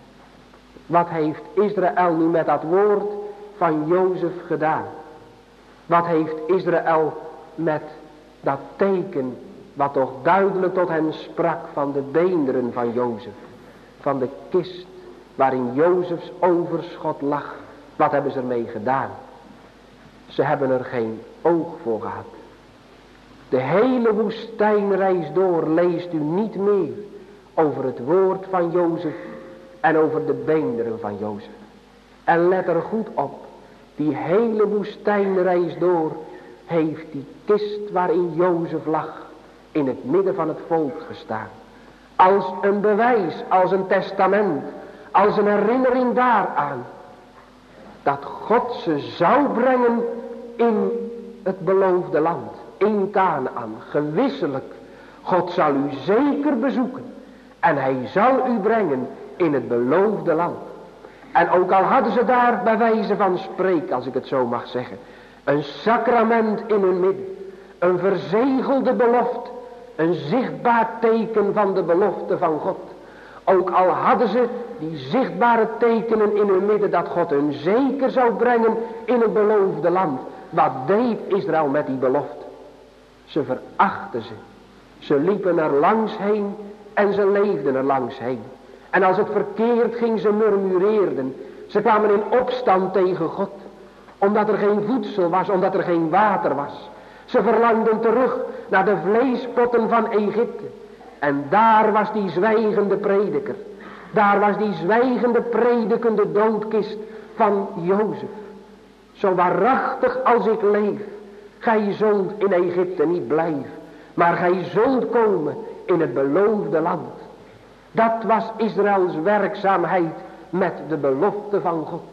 Wat heeft Israël nu met dat woord van Jozef gedaan? Wat heeft Israël met dat teken wat toch duidelijk tot hen sprak van de beenderen van Jozef? Van de kist waarin Jozefs overschot lag. Wat hebben ze ermee gedaan? Ze hebben er geen oog voor gehad. De hele woestijnreis door leest u niet meer over het woord van Jozef en over de beenderen van Jozef. En let er goed op, die hele woestijnreis door heeft die kist waarin Jozef lag in het midden van het volk gestaan. Als een bewijs, als een testament, als een herinnering daaraan. Dat God ze zou brengen in het beloofde land, in Kanaan, gewisselijk. God zal u zeker bezoeken en hij zal u brengen in het beloofde land. En ook al hadden ze daar bij wijze van spreken, als ik het zo mag zeggen, een sacrament in hun midden, een verzegelde belofte, een zichtbaar teken van de belofte van God. Ook al hadden ze die zichtbare tekenen in hun midden dat God hun zeker zou brengen in het beloofde land. Wat deed Israël met die belofte? Ze verachten ze. Ze liepen er langs heen en ze leefden er langs heen. En als het verkeerd ging, ze murmureerden. Ze kwamen in opstand tegen God. Omdat er geen voedsel was, omdat er geen water was. Ze verlangden terug naar de vleespotten van Egypte. En daar was die zwijgende prediker. Daar was die zwijgende predikende doodkist van Jozef. Zo waarachtig als ik leef. Gij zult in Egypte niet blijven. Maar gij zult komen in het beloofde land. Dat was Israëls werkzaamheid met de belofte van God.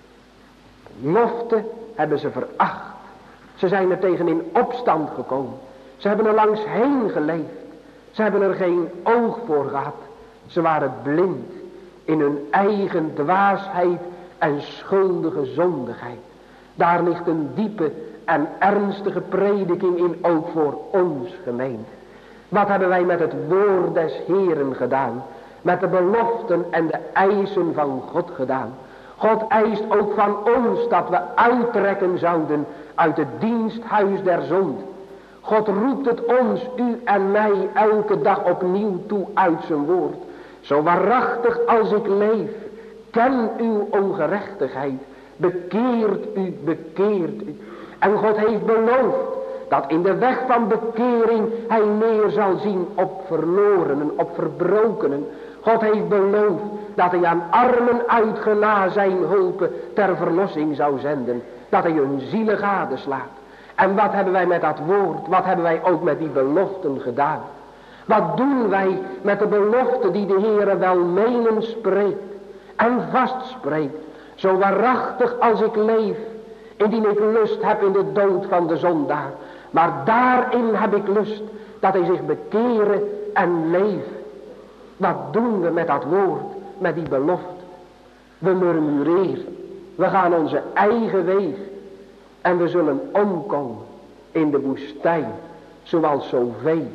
De belofte hebben ze veracht. Ze zijn er tegen in opstand gekomen. Ze hebben er langs heen geleefd. Ze hebben er geen oog voor gehad. Ze waren blind in hun eigen dwaasheid en schuldige zondigheid. Daar ligt een diepe en ernstige prediking in, ook voor ons gemeente. Wat hebben wij met het woord des Heeren gedaan? Met de beloften en de eisen van God gedaan. God eist ook van ons dat we uittrekken zouden uit het diensthuis der zonde. God roept het ons, u en mij, elke dag opnieuw toe uit zijn woord. Zo waarachtig als ik leef, ken uw ongerechtigheid. Bekeert u, bekeert u. En God heeft beloofd dat in de weg van bekering hij neer zal zien op verlorenen, op verbrokenen. God heeft beloofd dat hij aan armen uitgena zijn hulpen ter verlossing zou zenden. Dat hij hun zielen gadeslaat. En wat hebben wij met dat woord? Wat hebben wij ook met die beloften gedaan? Wat doen wij met de belofte die de Heere welmenend spreekt en vastspreekt? Zo waarachtig als ik leef, indien ik lust heb in de dood van de zondaar. Maar daarin heb ik lust dat hij zich bekeren en leven. Wat doen we met dat woord, met die belofte? We murmureren. We gaan onze eigen weg. En we zullen omkomen. in de woestijn, zoals zoveel.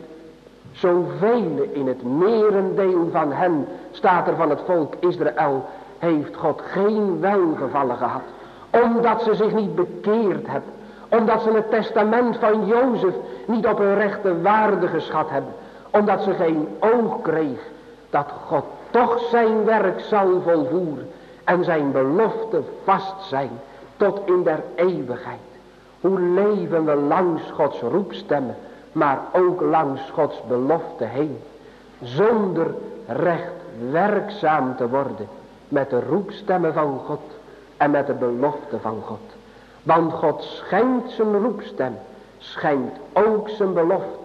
Zoveel in het merendeel van hen, staat er van het volk Israël, heeft God geen welgevallen gehad. Omdat ze zich niet bekeerd hebben. Omdat ze het testament van Jozef niet op hun rechte waarde geschat hebben. Omdat ze geen oog kreeg dat God toch zijn werk zal volvoeren. En zijn belofte vast zijn tot in der eeuwigheid. Hoe leven we langs Gods roepstemmen, maar ook langs Gods belofte heen. Zonder recht werkzaam te worden met de roepstemmen van God en met de belofte van God. Want God schenkt zijn roepstem, schenkt ook zijn belofte.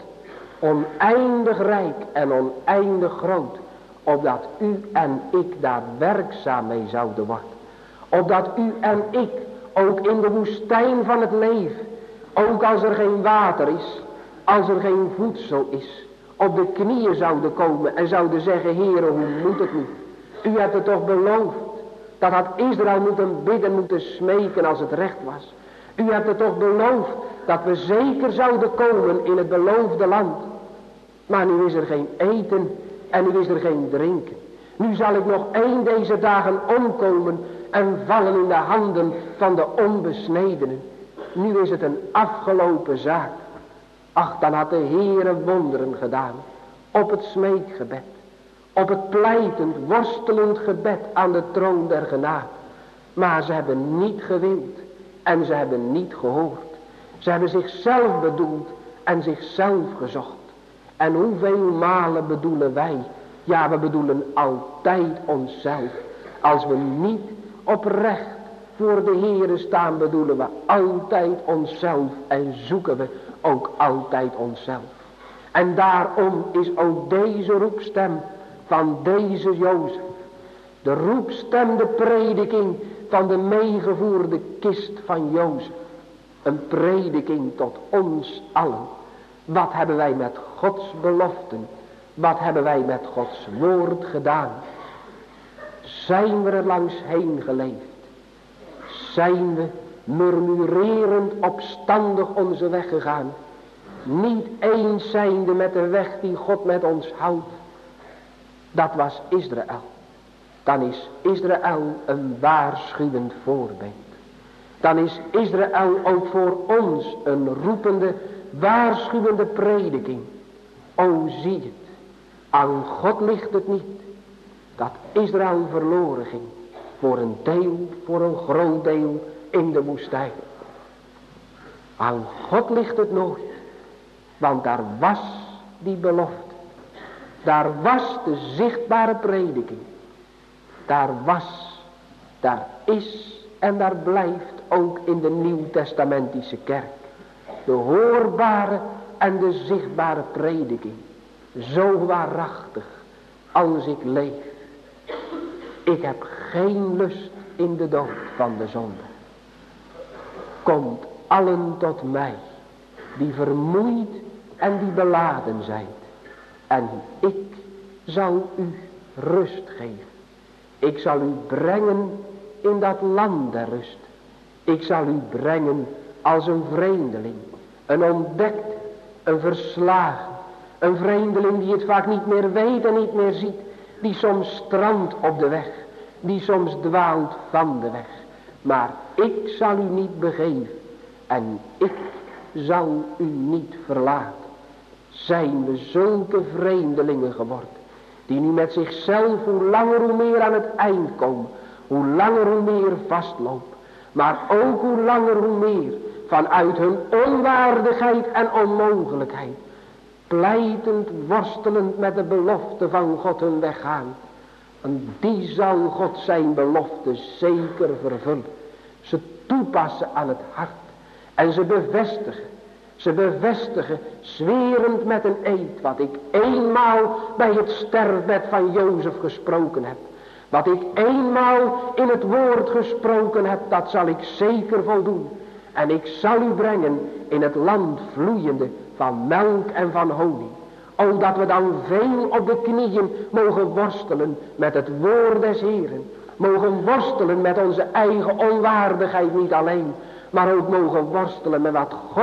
Oneindig rijk en oneindig groot. Opdat u en ik daar werkzaam mee zouden worden. Opdat u en ik ook in de woestijn van het leven, ook als er geen water is, als er geen voedsel is, op de knieën zouden komen en zouden zeggen, Heere, hoe moet het nu? U hebt het toch beloofd. Dat had Israël moeten bidden, moeten smeken als het recht was. U hebt het toch beloofd dat we zeker zouden komen in het beloofde land. Maar nu is er geen eten en nu is er geen drinken. Nu zal ik nog één deze dagen omkomen en vallen in de handen van de onbesnedenen. Nu is het een afgelopen zaak. Ach, dan had de Heere wonderen gedaan. Op het smeekgebed. Op het pleitend, worstelend gebed aan de troon der genade. Maar ze hebben niet gewild. En ze hebben niet gehoord. Ze hebben zichzelf bedoeld en zichzelf gezocht. En hoeveel malen bedoelen wij? Ja, we bedoelen altijd onszelf. Als we niet oprecht voor de Heere staan, bedoelen we altijd onszelf. En zoeken we ook altijd onszelf. En daarom is ook deze roepstem van deze Jozef, de roepstem, de prediking van de meegevoerde kist van Jozef, een prediking tot ons allen. Wat hebben wij met Gods beloften, wat hebben wij met Gods woord gedaan? Zijn we er langs heen geleefd? Zijn we murmurerend opstandig onze weg gegaan? Niet eens zijnde met de weg die God met ons houdt. Dat was Israël. Dan is Israël een waarschuwend voorbeeld. Dan is Israël ook voor ons een roepende, waarschuwende prediking. O, zie het. Aan God ligt het niet dat Israël verloren ging. Voor een deel, voor een groot deel in de woestijn. Aan God ligt het nooit. Want daar was die belofte. Daar was de zichtbare prediking. Daar was, daar is en daar blijft ook in de Nieuwtestamentische kerk. De hoorbare en de zichtbare prediking. Zo waarachtig als ik leef. Ik heb geen lust in de dood van de zonde. Komt allen tot mij, die vermoeid en die beladen zijn. En ik zal u rust geven. Ik zal u brengen in dat land der rust. Ik zal u brengen als een vreemdeling. Een ontdekt, een verslagen. Een vreemdeling die het vaak niet meer weet en niet meer ziet. Die soms strandt op de weg. Die soms dwaalt van de weg. Maar ik zal u niet begeven. En ik zal u niet verlaten. Zijn we zulke vreemdelingen geworden. Die nu met zichzelf hoe langer hoe meer aan het eind komen. Hoe langer hoe meer vastlopen. Maar ook hoe langer hoe meer vanuit hun onwaardigheid en onmogelijkheid. Pleitend, worstelend met de belofte van God hun weg gaan. En die zal God zijn belofte zeker vervullen. Ze toepassen aan het hart. En ze bevestigen. Ze bevestigen, zwerend met een eed, wat ik eenmaal bij het sterfbed van Jozef gesproken heb. Wat ik eenmaal in het woord gesproken heb, dat zal ik zeker voldoen. En ik zal u brengen in het land vloeiende van melk en van honing. Omdat we dan veel op de knieën mogen worstelen met het woord des Heeren. Mogen worstelen met onze eigen onwaardigheid niet alleen. Maar ook mogen worstelen met wat God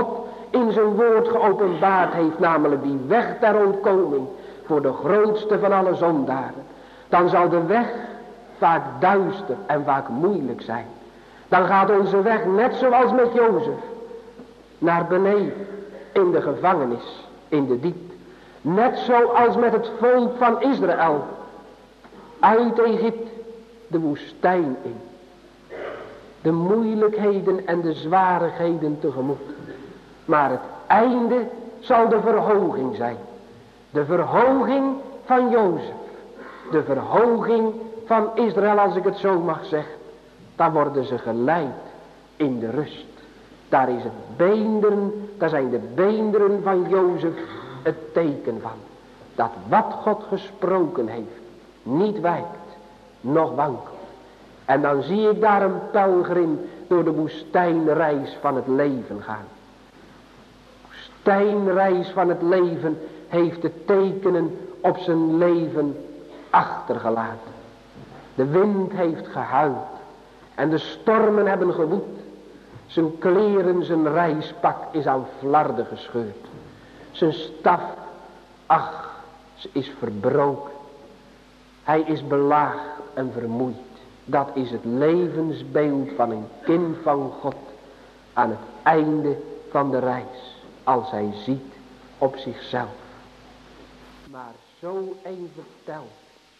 in zijn woord geopenbaard heeft, namelijk die weg der ontkoming voor de grootste van alle zondaren, dan zal de weg vaak duister en vaak moeilijk zijn. Dan gaat onze weg net zoals met Jozef naar beneden in de gevangenis, in de diepte. Net zoals met het volk van Israël uit Egypte de woestijn in. De moeilijkheden en de zwarigheden tegemoet. Maar het einde zal de verhoging zijn. De verhoging van Jozef. De verhoging van Israël, als ik het zo mag zeggen. Daar worden ze geleid in de rust. Daar is het beenderen, daar zijn de beenderen van Jozef het teken van. Dat wat God gesproken heeft niet wijkt, noch wankelt. En dan zie ik daar een pelgrim door de woestijnreis van het leven gaan. De woestijnreis van het leven heeft de tekenen op zijn leven achtergelaten. De wind heeft gehuild en de stormen hebben gewoed. Zijn kleren, zijn reispak is aan flarden gescheurd. Zijn staf, ach, ze is verbroken. Hij is belaagd en vermoeid. Dat is het levensbeeld van een kind van God aan het einde van de reis. Als hij ziet op zichzelf. Maar zo een vertelt.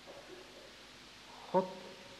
God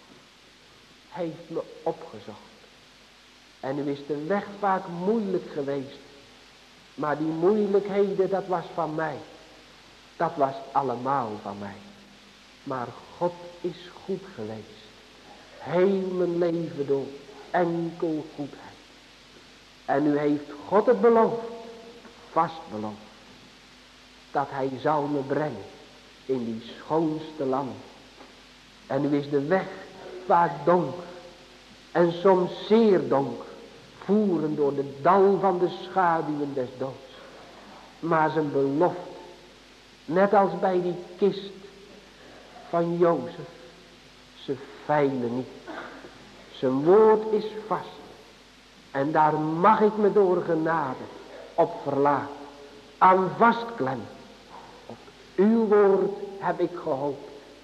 heeft me opgezocht. En nu is de weg vaak moeilijk geweest. Maar die moeilijkheden, dat was van mij. Dat was allemaal van mij. Maar God is goed geweest. Heel mijn leven door. Enkel goedheid. En nu heeft God het beloofd. Vast beloofd. Dat hij zal me brengen. In die schoonste land. En nu is de weg vaak donker. En soms zeer donker. Voeren door de dal van de schaduwen des doods. Maar zijn belofte. Net als bij die kist van Jozef. Ze feilen niet. Zijn woord is vast. En daar mag ik me door genade op verlaten. Aan vastklemmen. Op uw woord heb ik gehoopt.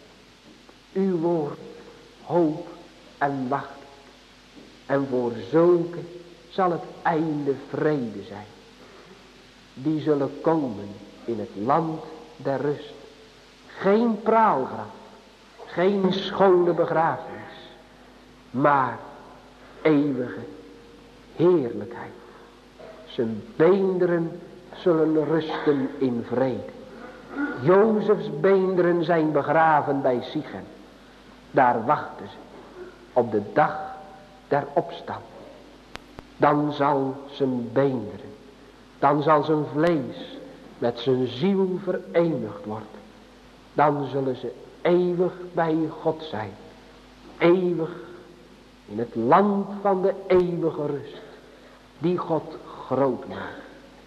Uw woord, hoop en wacht. En voor zulke zal het einde vrede zijn. Die zullen komen in het land der rust. Geen praalgraf. Geen schone begrafenis. Maar eeuwige heerlijkheid. Zijn beenderen zullen rusten in vrede. Jozefs beenderen zijn begraven bij Sichem. Daar wachten ze op de dag der opstand. Dan zal zijn beenderen, dan zal zijn vlees met zijn ziel verenigd worden. Dan zullen ze eeuwig bij God zijn. Eeuwig in het land van de eeuwige rust. Die God groot maakt.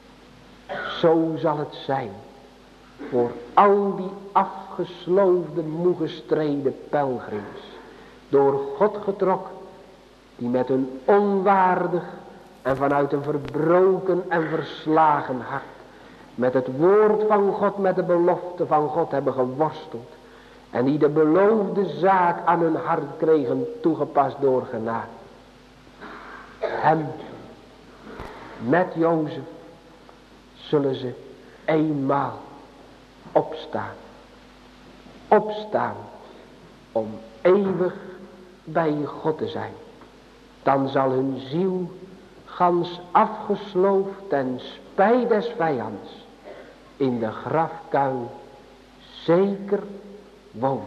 Zo zal het zijn. Voor al die afgesloofde, moe gestreden pelgrims. Door God getrokken. Die met hun onwaardig en vanuit een verbroken en verslagen hart. Met het woord van God, met de belofte van God hebben geworsteld. En die de beloofde zaak aan hun hart kregen toegepast door genade. Hem, met Jozef, zullen ze eenmaal opstaan. Opstaan om eeuwig bij God te zijn. Dan zal hun ziel gans afgesloofd ten spijt des vijands in de grafkuil zeker wonen.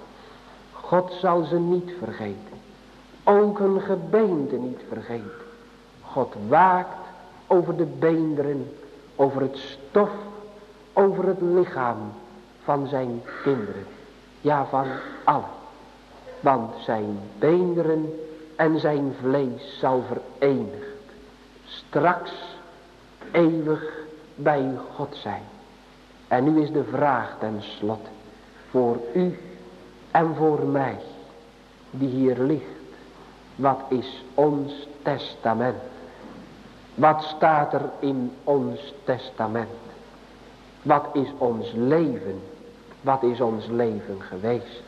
God zal ze niet vergeten. Ook hun gebeente niet vergeten. God waakt over de beenderen, over het stof, over het lichaam van zijn kinderen. Ja, van allen. Want zijn beenderen en zijn vlees zal verenigd straks eeuwig bij God zijn. En nu is de vraag ten slotte voor u en voor mij die hier ligt. Wat is ons testament? Wat staat er in ons testament? Wat is ons leven? Wat is ons leven geweest?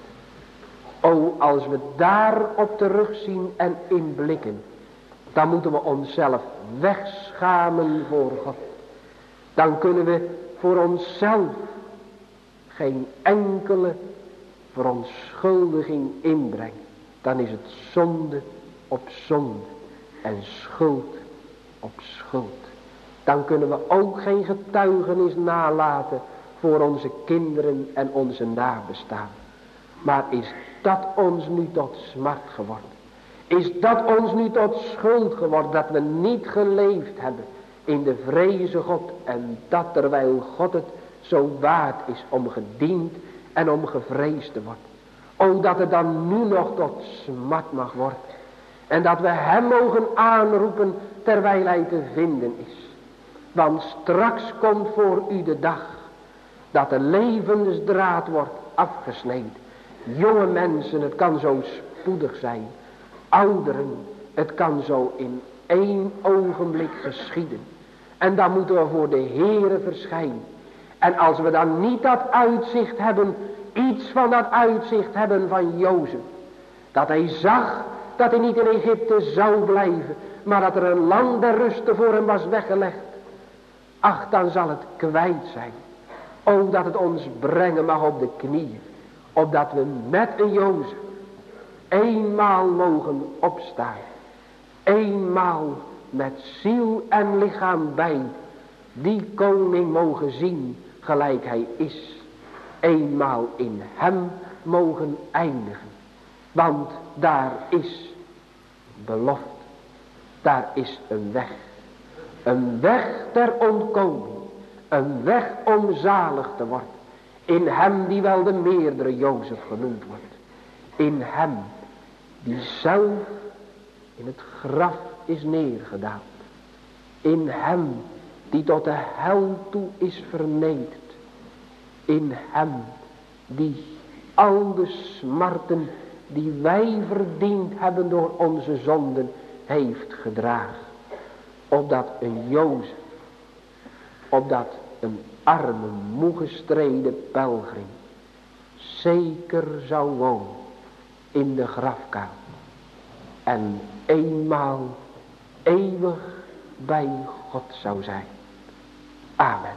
O, als we daarop terugzien en inblikken, dan moeten we onszelf wegschamen voor God. Dan kunnen we voor onszelf geen enkele verontschuldiging inbrengen. Dan is het zonde op zonde en schuld op schuld. Dan kunnen we ook geen getuigenis nalaten voor onze kinderen en onze nabestaan. Maar is dat ons nu tot smart geworden? Is dat ons nu tot schuld geworden dat we niet geleefd hebben in de vreze God en dat terwijl God het zo waard is om gediend en om gevreesd te worden? O, dat het dan nu nog tot smart mag worden. En dat we hem mogen aanroepen terwijl hij te vinden is. Want straks komt voor u de dag dat de levensdraad wordt afgesneden. Jonge mensen, het kan zo spoedig zijn. Ouderen, het kan zo in 1 ogenblik geschieden. En dan moeten we voor de Heere verschijnen. En als we dan niet dat uitzicht hebben, iets van dat uitzicht hebben van Jozef. Dat hij zag dat hij niet in Egypte zou blijven, maar dat er een land der ruste voor hem was weggelegd. Ach, dan zal het kwijt zijn. O, dat het ons brengen mag op de knieën. Opdat we met een Jozef eenmaal mogen opstaan. Eenmaal met ziel en lichaam bij die koning mogen zien gelijk hij is. Eenmaal in hem mogen eindigen. Want daar is belofte. Daar is een weg. Een weg ter ontkoming. Een weg om zalig te worden. In hem die wel de meerdere Jozef genoemd wordt. In hem die zelf in het graf is neergedaald. In hem die tot de hel toe is vernederd. In hem die al de smarten die wij verdiend hebben door onze zonden heeft gedragen. Opdat een Jozef, opdat een arme, moe gestreden pelgrim zeker zou wonen in de grafkamer. En eenmaal eeuwig bij God zou zijn. Amen.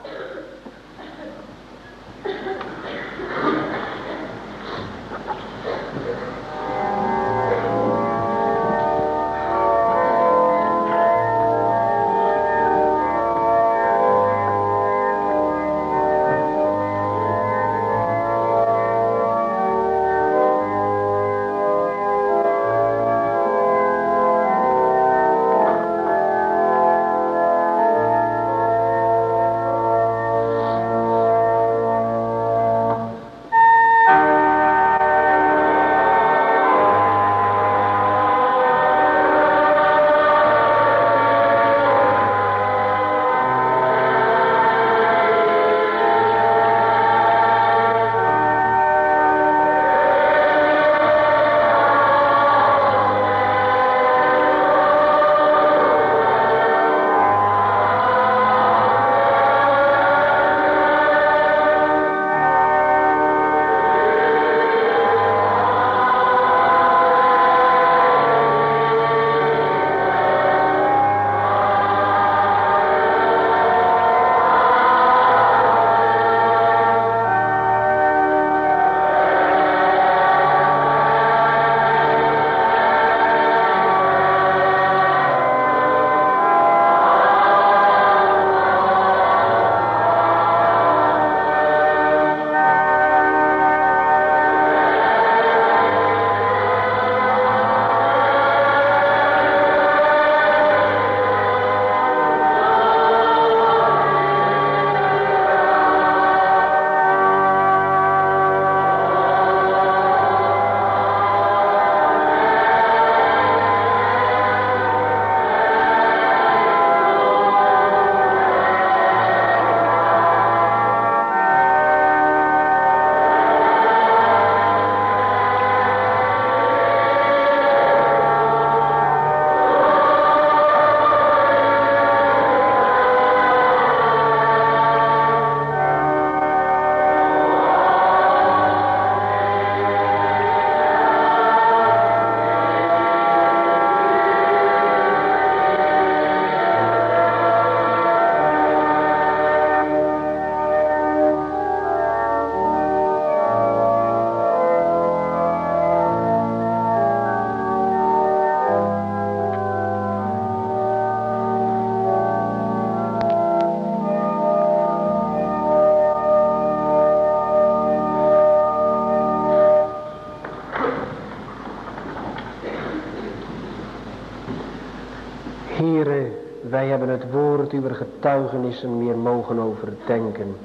Heere, wij hebben het woord uw getuigenissen weer mogen overdenken.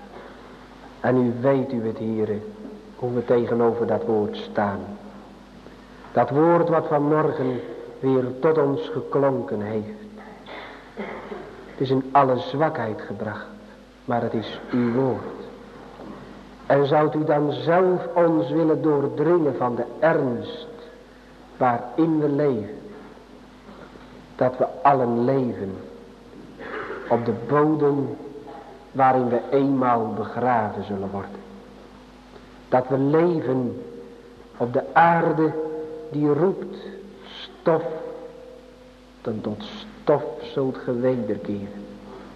En u weet u het, Heere, hoe we tegenover dat woord staan. Dat woord wat vanmorgen weer tot ons geklonken heeft. Het is in alle zwakheid gebracht, maar het is uw woord. En zoudt u dan zelf ons willen doordringen van de ernst waarin we leven. Dat we allen leven op de bodem waarin we eenmaal begraven zullen worden. Dat we leven op de aarde die roept, stof, dan tot stof zult ge wederkeren.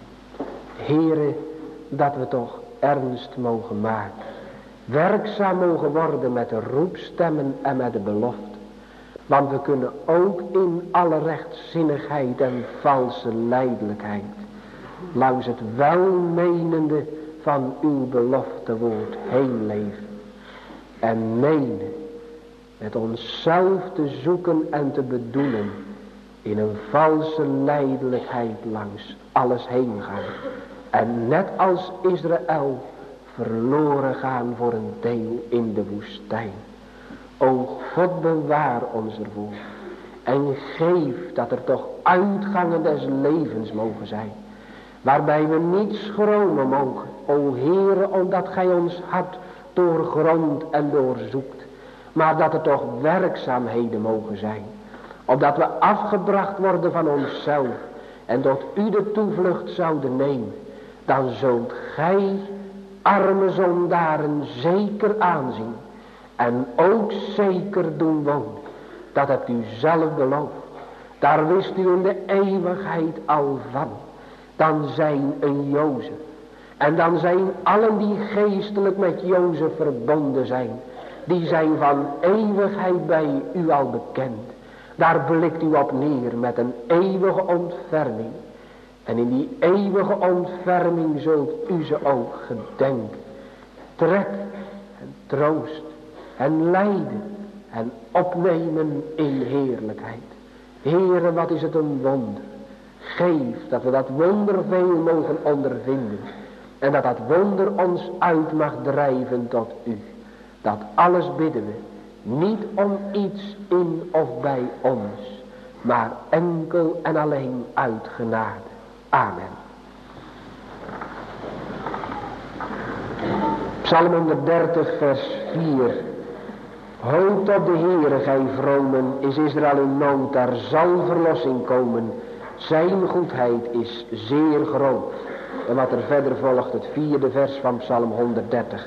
Heere, dat we toch ernst mogen maken. Werkzaam mogen worden met de roepstemmen en met de belofte. Want we kunnen ook in alle rechtzinnigheid en valse lijdelijkheid langs het welmenende van uw beloftewoord heen leven. En menen met onszelf te zoeken en te bedoelen in een valse lijdelijkheid langs alles heen gaan. En net als Israël verloren gaan voor een deel in de woestijn. O God, bewaar ons ervoor. En geef dat er toch uitgangen des levens mogen zijn. Waarbij we niet schromen mogen. O Heere, omdat gij ons hart doorgrondt en doorzoekt. Maar dat er toch werkzaamheden mogen zijn. Opdat we afgebracht worden van onszelf. En tot u de toevlucht zouden nemen. Dan zult gij arme zondaren zeker aanzien. En ook zeker doen wonen. Dat hebt u zelf beloofd. Daar wist u in de eeuwigheid al van. Dan zijn een Jozef. En dan zijn allen die geestelijk met Jozef verbonden zijn. Die zijn van eeuwigheid bij u al bekend. Daar blikt u op neer met een eeuwige ontferming. En in die eeuwige ontferming zult u ze ook gedenken. Trek en troost en lijden en opnemen in heerlijkheid. Heere, wat is het een wonder. Geef dat we dat wonder veel mogen ondervinden. En dat dat wonder ons uit mag drijven tot u. Dat alles bidden we. Niet om iets in of bij ons. Maar enkel en alleen uit genade. Amen. Psalm 130 vers 4. Hoop op de Heere, gij vromen, is Israël in nood, daar zal verlossing komen. Zijn goedheid is zeer groot. En wat er verder volgt, het 4e vers van Psalm 130.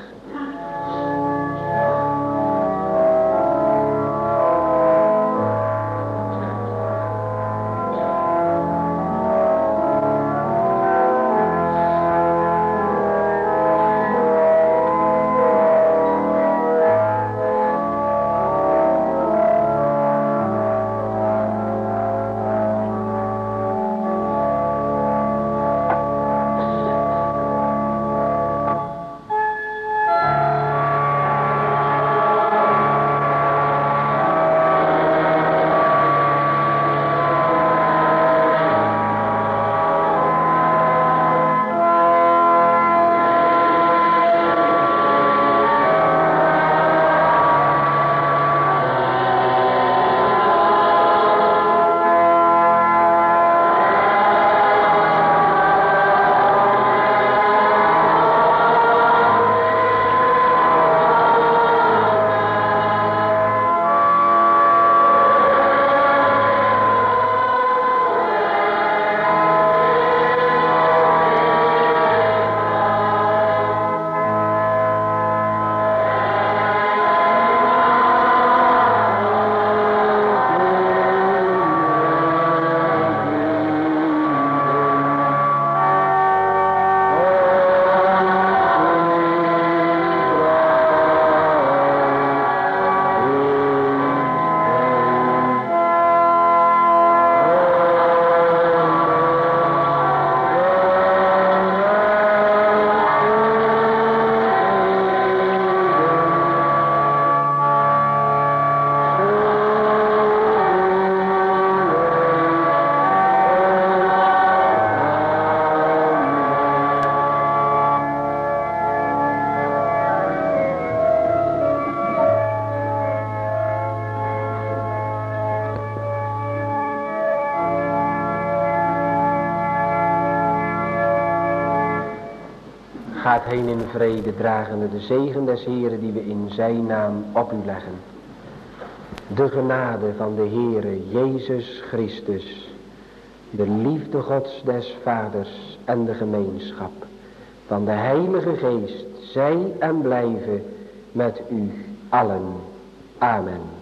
Gaat heen in vrede, dragende de zegen des Heeren die we in zijn naam op u leggen. De genade van de Heere Jezus Christus, de liefde Gods des Vaders en de gemeenschap van de Heilige Geest, zij en blijven met u allen. Amen.